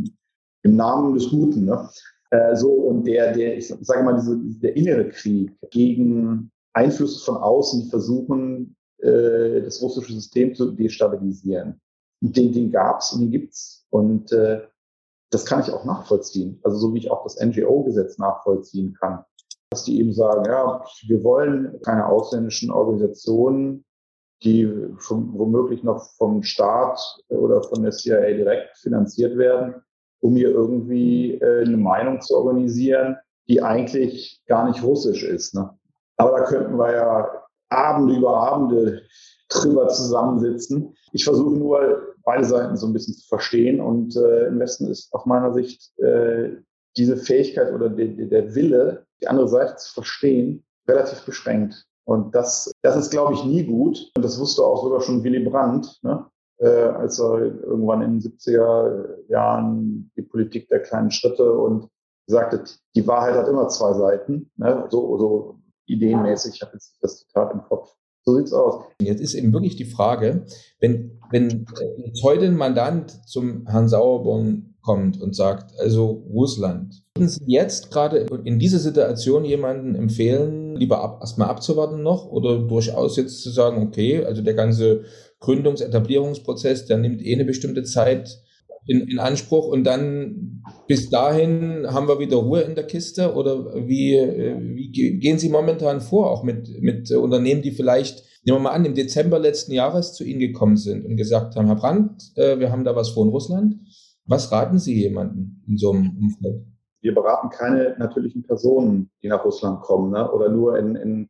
im Namen des Guten. Ne? Und ich sage mal, der innere Krieg gegen Einflüsse von außen, die versuchen, das russische System zu destabilisieren. Den gab es und den gibt's. Und das kann ich auch nachvollziehen. Also so wie ich auch das NGO-Gesetz nachvollziehen kann. Dass die eben sagen, ja, wir wollen keine ausländischen Organisationen, die womöglich noch vom Staat oder von der CIA direkt finanziert werden, um hier irgendwie eine Meinung zu organisieren, die eigentlich gar nicht russisch ist. Ne? Aber da könnten wir ja Abende über Abende drüber zusammensitzen. Ich versuche nur, beide Seiten so ein bisschen zu verstehen. Und im Westen ist aus meiner Sicht diese Fähigkeit oder der Wille, die andere Seite zu verstehen, relativ beschränkt. Und das ist, glaube ich, nie gut. Und das wusste auch sogar schon Willy Brandt, ne? Als er irgendwann in den 70er Jahren die Politik der kleinen Schritte und sagte, die Wahrheit hat immer zwei Seiten, ne? So ideenmäßig, ich habe jetzt das Zitat im Kopf. So sieht's aus. Jetzt ist eben wirklich die Frage, wenn jetzt heute ein Mandant zum Herrn Sauerborn kommt und sagt, also Russland, würden Sie jetzt gerade in dieser Situation jemanden empfehlen, lieber erstmal abzuwarten noch oder durchaus jetzt zu sagen, okay, also der ganze Etablierungsprozess, der nimmt eine bestimmte Zeit in Anspruch und dann bis dahin haben wir wieder Ruhe in der Kiste oder wie gehen Sie momentan vor, auch mit Unternehmen, die vielleicht, nehmen wir mal an, im Dezember letzten Jahres zu Ihnen gekommen sind und gesagt haben, Herr Brandt, wir haben da was vor in Russland. Was raten Sie jemandem in so einem Umfeld? Wir beraten keine natürlichen Personen, die nach Russland kommen, ne? Oder nur in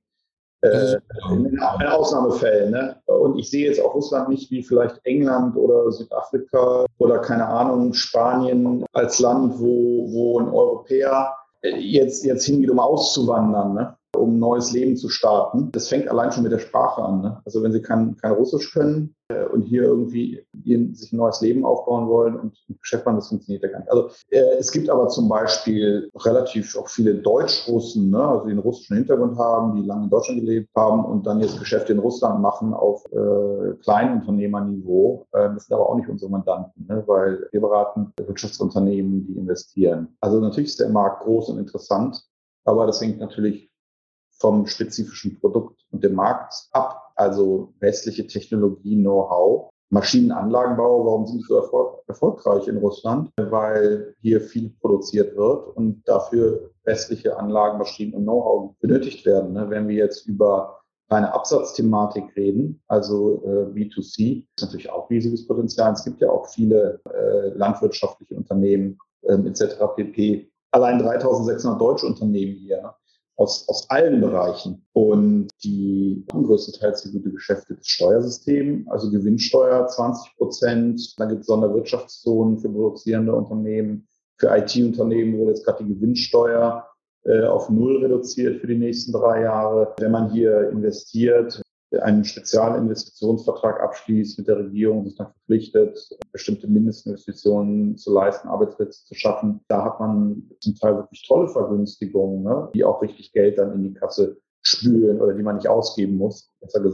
Ausnahmefällen. Ne? Und ich sehe jetzt auch Russland nicht wie vielleicht England oder Südafrika oder keine Ahnung, Spanien als Land, wo ein Europäer jetzt hingeht, um auszuwandern, ne? Um ein neues Leben zu starten. Das fängt allein schon mit der Sprache an. Ne? Also wenn sie kein Russisch können und hier irgendwie sich ein neues Leben aufbauen wollen und Geschäft machen, das funktioniert ja gar nicht. Also es gibt aber zum Beispiel relativ auch viele Deutsch-Russen, ne? Also die einen russischen Hintergrund haben, die lange in Deutschland gelebt haben und dann jetzt Geschäfte in Russland machen auf Kleinunternehmerniveau. Das sind aber auch nicht unsere Mandanten, ne? Weil wir beraten Wirtschaftsunternehmen, die investieren. Also natürlich ist der Markt groß und interessant, aber das hängt natürlich vom spezifischen Produkt und dem Markt ab, also westliche Technologie, Know-how, Maschinenanlagenbau. Warum sind die so erfolgreich in Russland? Weil hier viel produziert wird und dafür westliche Anlagen, Maschinen und Know-how benötigt werden. Ne? Wenn wir jetzt über eine Absatzthematik reden, also B2C, ist natürlich auch riesiges Potenzial. Es gibt ja auch viele landwirtschaftliche Unternehmen etc. pp. Allein 3.600 deutsche Unternehmen hier. Aus allen Bereichen. Und die haben größtenteils die gute Geschäfte des Steuersystems, also Gewinnsteuer 20%. Dann gibt es Sonderwirtschaftszonen für produzierende Unternehmen. Für IT-Unternehmen wurde jetzt gerade die Gewinnsteuer auf 0 reduziert für die nächsten 3 Jahre. Wenn man hier investiert, einen Spezialinvestitionsvertrag abschließt mit der Regierung, sich dann verpflichtet, bestimmte Mindestinvestitionen zu leisten, Arbeitsplätze zu schaffen. Da hat man zum Teil wirklich tolle Vergünstigungen, ne, die auch richtig Geld dann in die Kasse spülen oder die man nicht ausgeben muss, besser gesagt.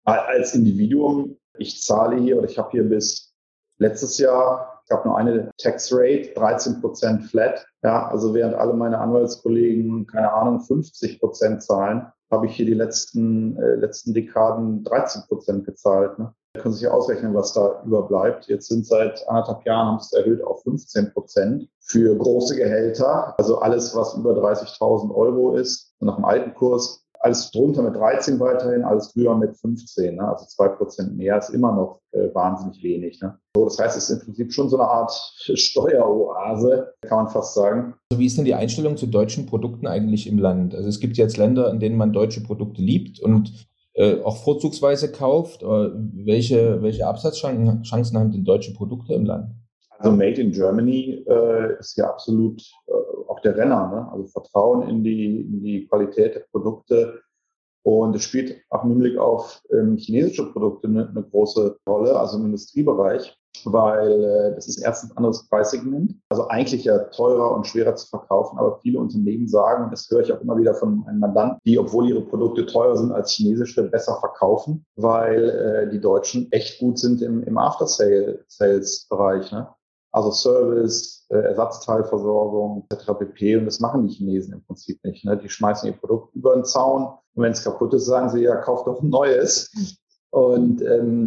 Als Individuum, ich zahle hier oder ich habe hier bis letztes Jahr, es gab nur eine Tax Rate, 13% flat. Ja, also während alle meine Anwaltskollegen, keine Ahnung, 50% zahlen, habe ich hier die letzten Dekaden 13% gezahlt. Ne? Da können Sie sich ausrechnen, was da überbleibt. Jetzt sind seit 1,5 Jahren, haben sie es erhöht auf 15% für große Gehälter. Also alles, was über 30.000 Euro ist, nach dem alten Kurs. Alles drunter mit 13 weiterhin, alles drüber mit 15. Ne? Also 2% mehr ist immer noch wahnsinnig wenig. Ne? So, das heißt, es ist im Prinzip schon so eine Art Steueroase, kann man fast sagen. Also wie ist denn die Einstellung zu deutschen Produkten eigentlich im Land? Also es gibt jetzt Länder, in denen man deutsche Produkte liebt und auch vorzugsweise kauft. Welche Absatzchancen haben denn deutsche Produkte im Land? Also Made in Germany ist ja absolut auch der Renner. Ne? Also Vertrauen in die Qualität der Produkte. Und es spielt auch im Hinblick auf chinesische Produkte eine große Rolle, also im Industriebereich, weil das ist erstens ein anderes Preissegment, also eigentlich ja teurer und schwerer zu verkaufen, aber viele Unternehmen sagen, das höre ich auch immer wieder von meinen Mandanten, die, obwohl ihre Produkte teurer sind als chinesische, besser verkaufen, weil die Deutschen echt gut sind im After-Sales-Bereich, ne? Also Service, Ersatzteilversorgung etc. pp. Und das machen die Chinesen im Prinzip nicht. Ne? Die schmeißen ihr Produkt über den Zaun und wenn es kaputt ist, sagen sie, ja, kauft doch ein neues. Und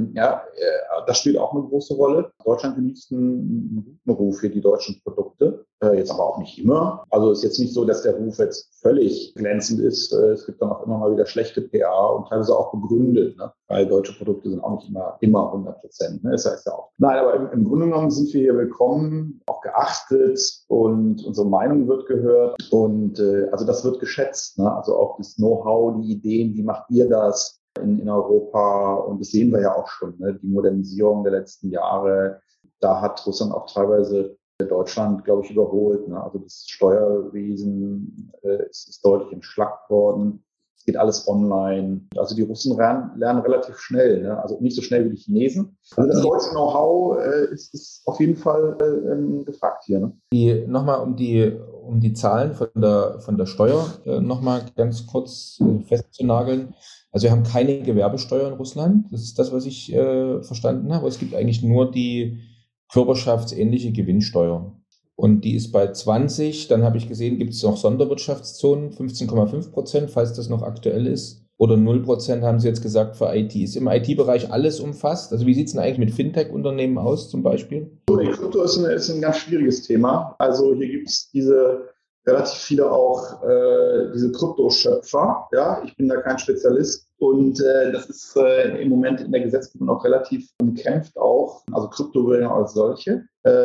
das spielt auch eine große Rolle. Deutschland genießt einen guten Ruf für die deutschen Produkte, jetzt aber auch nicht immer. Also ist jetzt nicht so, dass der Ruf jetzt völlig glänzend ist. Es gibt dann auch immer mal wieder schlechte PR und teilweise auch begründet, ne? Weil deutsche Produkte sind auch nicht immer 100%. Ne? Das heißt ja auch. Nein, aber im Grunde genommen sind wir hier willkommen, auch geachtet und unsere Meinung wird gehört und also das wird geschätzt. Ne? Also auch das Know-how, die Ideen, wie macht ihr das? In Europa, und das sehen wir ja auch schon, ne? Die Modernisierung der letzten Jahre, da hat Russland auch teilweise Deutschland, glaube ich, überholt. Ne? Also das Steuerwesen ist deutlich entschlackt worden. Es geht alles online. Also die Russen lernen relativ schnell, ne? Also nicht so schnell wie die Chinesen. Also das deutsche Know-how ist auf jeden Fall gefragt hier. Ne? Nochmal um die Zahlen von der Steuer nochmal ganz kurz festzunageln. Also wir haben keine Gewerbesteuer in Russland. Das ist das, was ich verstanden habe. Es gibt eigentlich nur die körperschaftsähnliche Gewinnsteuer. Und die ist bei 20. Dann habe ich gesehen, gibt es noch Sonderwirtschaftszonen, 15,5%, falls das noch aktuell ist. Oder 0% haben Sie jetzt gesagt für IT. Ist im IT-Bereich alles umfasst? Also wie sieht es denn eigentlich mit Fintech-Unternehmen aus zum Beispiel? Die Krypto ist ein ganz schwieriges Thema. Also hier gibt es relativ viele auch diese Kryptoschöpfer. Ja, ich bin da kein Spezialist. Und das ist im Moment in der Gesetzgebung auch relativ umkämpft auch. Also Kryptowährungen als solche.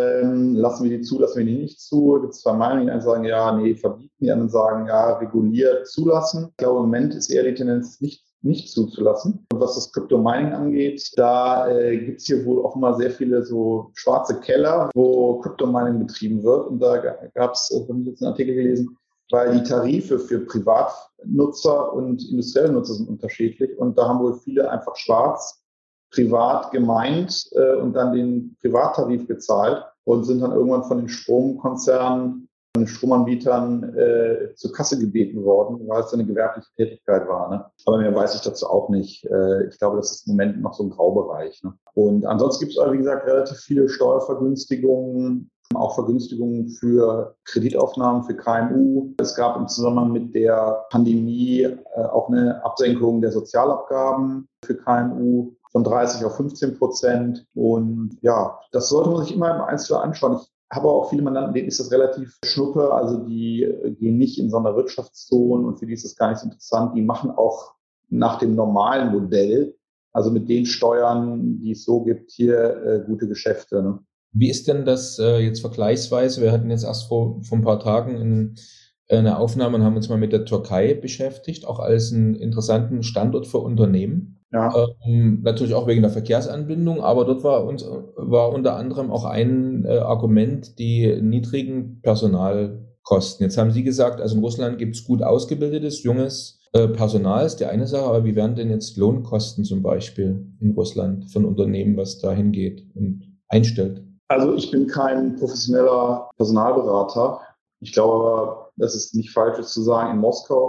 Lassen wir die zu, lassen wir die nicht zu? Gibt es zwei Meinungen, die einen sagen, ja, nee, verbieten, die anderen sagen, ja, reguliert, zulassen. Ich glaube, im Moment ist eher die Tendenz, nicht zuzulassen. Und was das Crypto-Mining angeht, da gibt es hier wohl offenbar sehr viele so schwarze Keller, wo Crypto-Mining betrieben wird. Und da gab es, habe ich jetzt einen Artikel gelesen, weil die Tarife für Privatnutzer und industrielle Nutzer sind unterschiedlich. Und da haben wohl viele einfach schwarz privat gemeint und dann den Privattarif gezahlt und sind dann irgendwann von den Stromkonzernen, von den Stromanbietern zur Kasse gebeten worden, weil es eine gewerbliche Tätigkeit war. Ne? Aber mehr weiß ich dazu auch nicht. Ich glaube, das ist im Moment noch so ein Graubereich. Ne? Und ansonsten gibt es, wie gesagt, relativ viele Steuervergünstigungen, auch Vergünstigungen für Kreditaufnahmen für KMU. Es gab im Zusammenhang mit der Pandemie auch eine Absenkung der Sozialabgaben für KMU von 30 auf 15%. Und ja, das sollte man sich immer im Einzelnen anschauen. Ich habe auch viele Mandanten, denen ist das relativ schnuppe. Also die gehen nicht in Sonderwirtschaftszonen und für die ist das gar nicht so interessant. Die machen auch nach dem normalen Modell, also mit den Steuern, die es so gibt, hier gute Geschäfte. Ne? Wie ist denn das jetzt vergleichsweise? Wir hatten jetzt erst vor ein paar Tagen eine Aufnahme und haben uns mal mit der Türkei beschäftigt, auch als einen interessanten Standort für Unternehmen. Ja. Natürlich auch wegen der Verkehrsanbindung, aber dort war unter anderem auch ein Argument die niedrigen Personalkosten. Jetzt haben Sie gesagt, also in Russland gibt es gut ausgebildetes, junges Personal, ist die eine Sache, aber wie wären denn jetzt Lohnkosten zum Beispiel in Russland für ein Unternehmen, was da hingeht und einstellt? Also ich bin kein professioneller Personalberater. Ich glaube aber, dass es nicht falsch ist zu sagen, in Moskau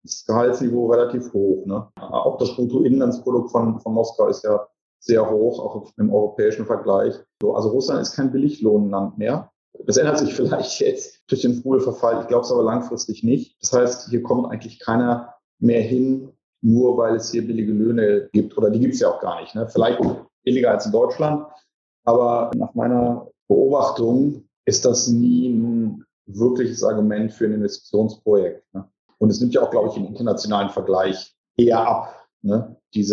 das Gehaltsniveau relativ hoch. Ne? Auch das Bruttoinlandsprodukt von Moskau ist ja sehr hoch, auch im europäischen Vergleich. So, also Russland ist kein Billiglohnland mehr. Das ändert sich vielleicht jetzt durch den Ruheverfall. Ich glaube es aber langfristig nicht. Das heißt, hier kommt eigentlich keiner mehr hin, nur weil es hier billige Löhne gibt. Oder die gibt es ja auch gar nicht. Ne? Vielleicht billiger als in Deutschland. Aber nach meiner Beobachtung ist das nie ein wirkliches Argument für ein Investitionsprojekt. Ne? Und es nimmt ja auch, glaube ich, im internationalen Vergleich eher ab, ne?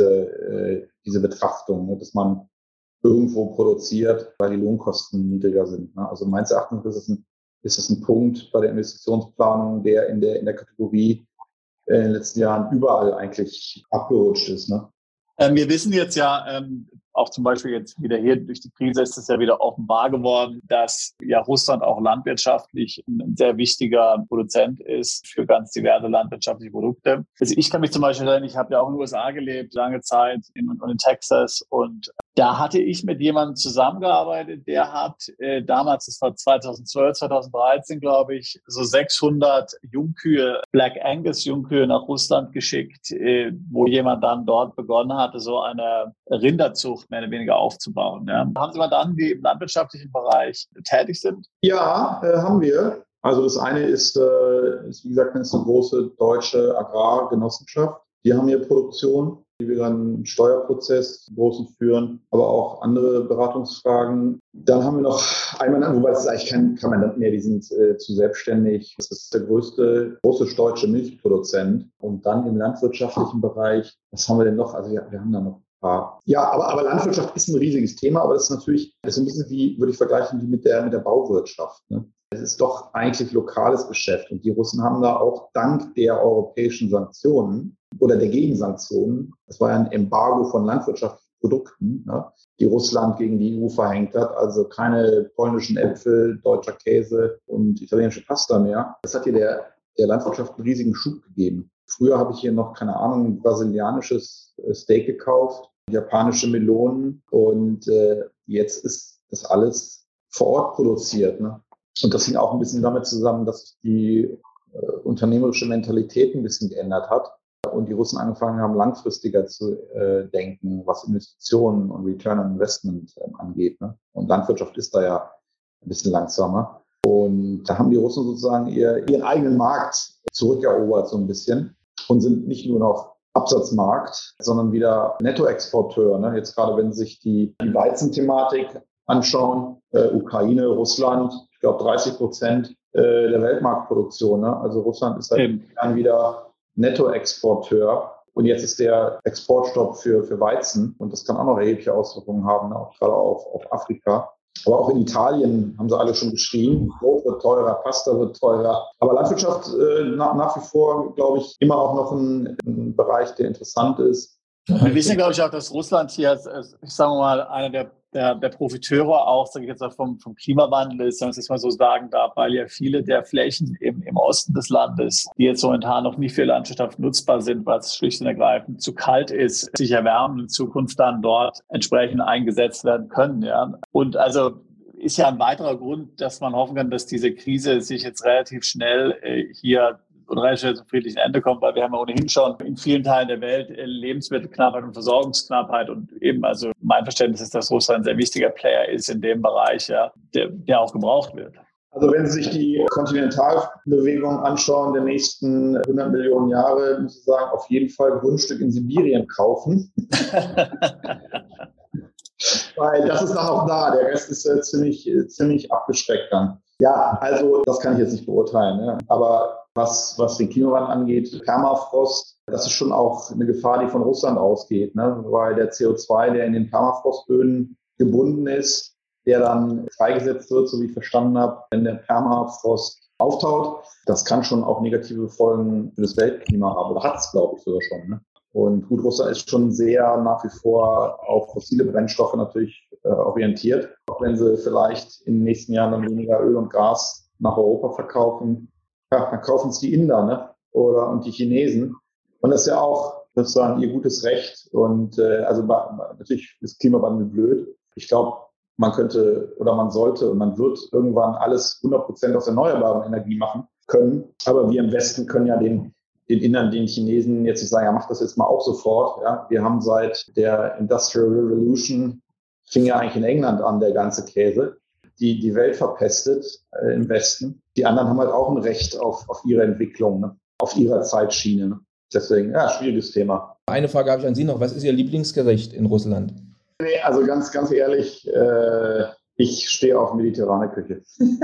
Diese Betrachtung, ne? Dass man irgendwo produziert, weil die Lohnkosten niedriger sind. Ne? Also meines Erachtens ist es ein Punkt bei der Investitionsplanung, der in der Kategorie in den letzten Jahren überall eigentlich abgerutscht ist. Ne? Wir wissen jetzt ja, auch zum Beispiel jetzt wieder hier durch die Krise ist es ja wieder offenbar geworden, dass ja Russland auch landwirtschaftlich ein sehr wichtiger Produzent ist für ganz diverse landwirtschaftliche Produkte. Also ich kann mich zum Beispiel erinnern, ich habe ja auch in den USA gelebt, lange Zeit in Texas, und da hatte ich mit jemandem zusammengearbeitet, der hat damals, das war 2012, 2013, glaube ich, so 600 Jungkühe, Black Angus Jungkühe nach Russland geschickt, wo jemand dann dort begonnen hatte, so eine Rinderzucht mehr oder weniger aufzubauen. Ja. Haben Sie mal dann, die im landwirtschaftlichen Bereich tätig sind? Ja, haben wir. Also das eine ist wie gesagt, eine große deutsche Agrargenossenschaft. Die haben hier Produktion, die wir dann einen Steuerprozess großen führen, aber auch andere Beratungsfragen. Dann haben wir noch einmal, wobei es eigentlich kein Mandant mehr, die sind zu selbstständig. Das ist der größte russisch-deutsche Milchproduzent. Und dann im landwirtschaftlichen Bereich, was haben wir denn noch? Also wir haben da noch ein paar. Ja, aber Landwirtschaft ist ein riesiges Thema, aber das ist natürlich, das ist ein bisschen wie, würde ich vergleichen, wie mit der Bauwirtschaft. Ne? Es ist doch eigentlich lokales Geschäft. Und die Russen haben da auch dank der europäischen Sanktionen oder der Gegensanktionen, das war ja ein Embargo von Landwirtschaftsprodukten, ne, die Russland gegen die EU verhängt hat, also keine polnischen Äpfel, deutscher Käse und italienische Pasta mehr. Das hat hier der Landwirtschaft einen riesigen Schub gegeben. Früher habe ich hier noch, keine Ahnung, brasilianisches Steak gekauft, japanische Melonen, und jetzt ist das alles vor Ort produziert. Ne? Und das hing auch ein bisschen damit zusammen, dass die unternehmerische Mentalität ein bisschen geändert hat und die Russen angefangen haben, langfristiger zu denken, was Investitionen und Return on Investment angeht. Ne? Und Landwirtschaft ist da ja ein bisschen langsamer. Und da haben die Russen sozusagen ihren eigenen Markt zurückerobert so ein bisschen und sind nicht nur noch Absatzmarkt, sondern wieder Nettoexporteur. Ne? Jetzt gerade, wenn Sie sich die Weizenthematik anschauen, Ukraine, Russland, ich glaube 30% der Weltmarktproduktion. Ne? Also Russland ist seit Jahren wieder Nettoexporteur. Und jetzt ist der Exportstopp für Weizen. Und das kann auch noch erhebliche Auswirkungen haben, ne? Auch gerade auf Afrika. Aber auch in Italien haben sie alle schon geschrien, Brot wird teurer, Pasta wird teurer. Aber Landwirtschaft nach wie vor, glaube ich, immer auch noch ein Bereich, der interessant ist. Wir wissen, glaube ich, auch, dass Russland hier, ich sage mal, einer der Profiteure auch, sage ich jetzt mal, vom Klimawandel ist, wenn man es jetzt mal so sagen darf, weil ja viele der Flächen im Osten des Landes, die jetzt momentan noch nicht für Landwirtschaft nutzbar sind, weil es schlicht und ergreifend zu kalt ist, sich erwärmen und in Zukunft dann dort entsprechend eingesetzt werden können. Ja. Und also ist ja ein weiterer Grund, dass man hoffen kann, dass diese Krise sich jetzt relativ schnell hier und relativ zum friedlichen Ende kommt, weil wir haben ja ohnehin schon in vielen Teilen der Welt Lebensmittelknappheit und Versorgungsknappheit, und eben, also mein Verständnis ist, dass Russland ein sehr wichtiger Player ist in dem Bereich, ja, der auch gebraucht wird. Also wenn Sie sich die Kontinentalbewegung anschauen der nächsten 100 Millionen Jahre, muss ich sagen, auf jeden Fall Grundstück in Sibirien kaufen. Weil das ist dann auch da, der Rest ist ziemlich abgeschreckt dann. Ja, also das kann ich jetzt nicht beurteilen, ne? Aber was den Klimawandel angeht, Permafrost, das ist schon auch eine Gefahr, die von Russland ausgeht, ne? Weil der CO2, der in den Permafrostböden gebunden ist, der dann freigesetzt wird, so wie ich verstanden habe, wenn der Permafrost auftaut, das kann schon auch negative Folgen für das Weltklima haben, oder hat es, glaube ich, sogar schon. Ne? Und gut, Russland ist schon sehr nach wie vor auf fossile Brennstoffe natürlich orientiert, auch wenn sie vielleicht in den nächsten Jahren dann weniger Öl und Gas nach Europa verkaufen. Ja, dann kaufen es die Inder, ne? Und die Chinesen. Und das ist ja auch sozusagen ihr gutes Recht. Und also natürlich ist Klimawandel blöd. Ich glaube, man könnte oder man sollte und man wird irgendwann alles 100% aus erneuerbarer Energie machen können. Aber wir im Westen können ja den den Indern, den Chinesen jetzt nicht sagen, ja, mach das jetzt mal auch sofort. Ja, wir haben seit der Industrial Revolution, fing ja eigentlich in England an, der ganze Käse, die Welt verpestet im Westen. Die anderen haben halt auch ein Recht auf ihre Entwicklung, ne? Auf ihrer Zeitschiene. Ne? Deswegen, ja, schwieriges Thema. Eine Frage habe ich an Sie noch. Was ist Ihr Lieblingsgericht in Russland? Nee, also ganz ehrlich, ich stehe auf mediterrane Küche.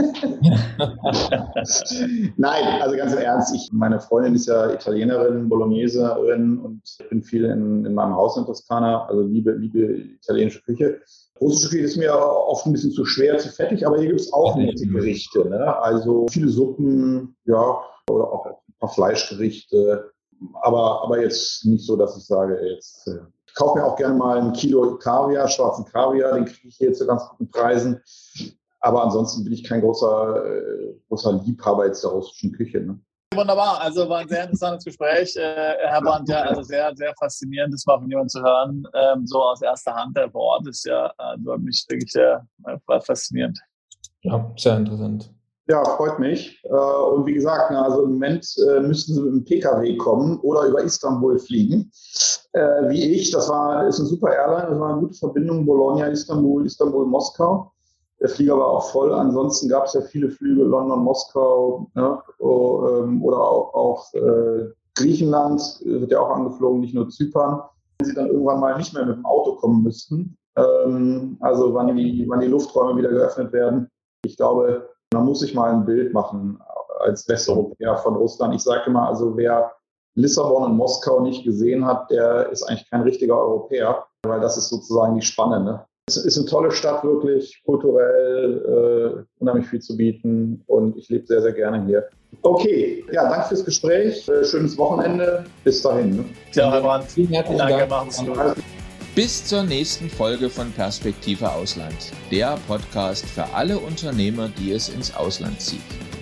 Nein, also ganz im Ernst, meine Freundin ist ja Italienerin, Bologneserin und ich bin viel in meinem Haus in Toskana, also liebe italienische Küche. Russische Küche ist mir oft ein bisschen zu schwer, zu fettig, aber hier gibt es auch nette Gerichte, ne? Also viele Suppen, ja, oder auch ein paar Fleischgerichte, aber jetzt nicht so, dass ich sage, jetzt... Ich kaufe mir auch gerne mal ein Kilo Kaviar, schwarzen Kaviar, den kriege ich hier zu ganz guten Preisen. Aber ansonsten bin ich kein großer Liebhaber jetzt der russischen Küche. Ne? Wunderbar, also war ein sehr interessantes Gespräch, Herr Brandt, ja, also sehr, sehr faszinierend, das mal von jemandem zu hören, so aus erster Hand der Wort, ist ja mich wirklich sehr faszinierend. Ja, sehr interessant. Ja, freut mich. Und wie gesagt, also im Moment müssten Sie mit dem PKW kommen oder über Istanbul fliegen. Wie ich, ist eine super Airline, das war eine gute Verbindung, Bologna, Istanbul, Moskau. Der Flieger war auch voll. Ansonsten gab es ja viele Flüge, London, Moskau, ne? Oder auch Griechenland wird ja auch angeflogen, nicht nur Zypern. Wenn Sie dann irgendwann mal nicht mehr mit dem Auto kommen müssten, also wann die Lufträume wieder geöffnet werden. Ich glaube, man muss sich mal ein Bild machen als Westeuropäer von Russland. Ich sage immer, also wer Lissabon und Moskau nicht gesehen hat, der ist eigentlich kein richtiger Europäer, weil das ist sozusagen die Spanne. Ne? Es ist eine tolle Stadt, wirklich unheimlich viel zu bieten und ich lebe sehr, sehr gerne hier. Okay, ja, danke fürs Gespräch. Schönes Wochenende. Bis dahin. Ne? Ja, Herr Brandt, vielen herzlichen Dank. Machen Sie gut. Bis zur nächsten Folge von Perspektive Ausland, der Podcast für alle Unternehmer, die es ins Ausland zieht.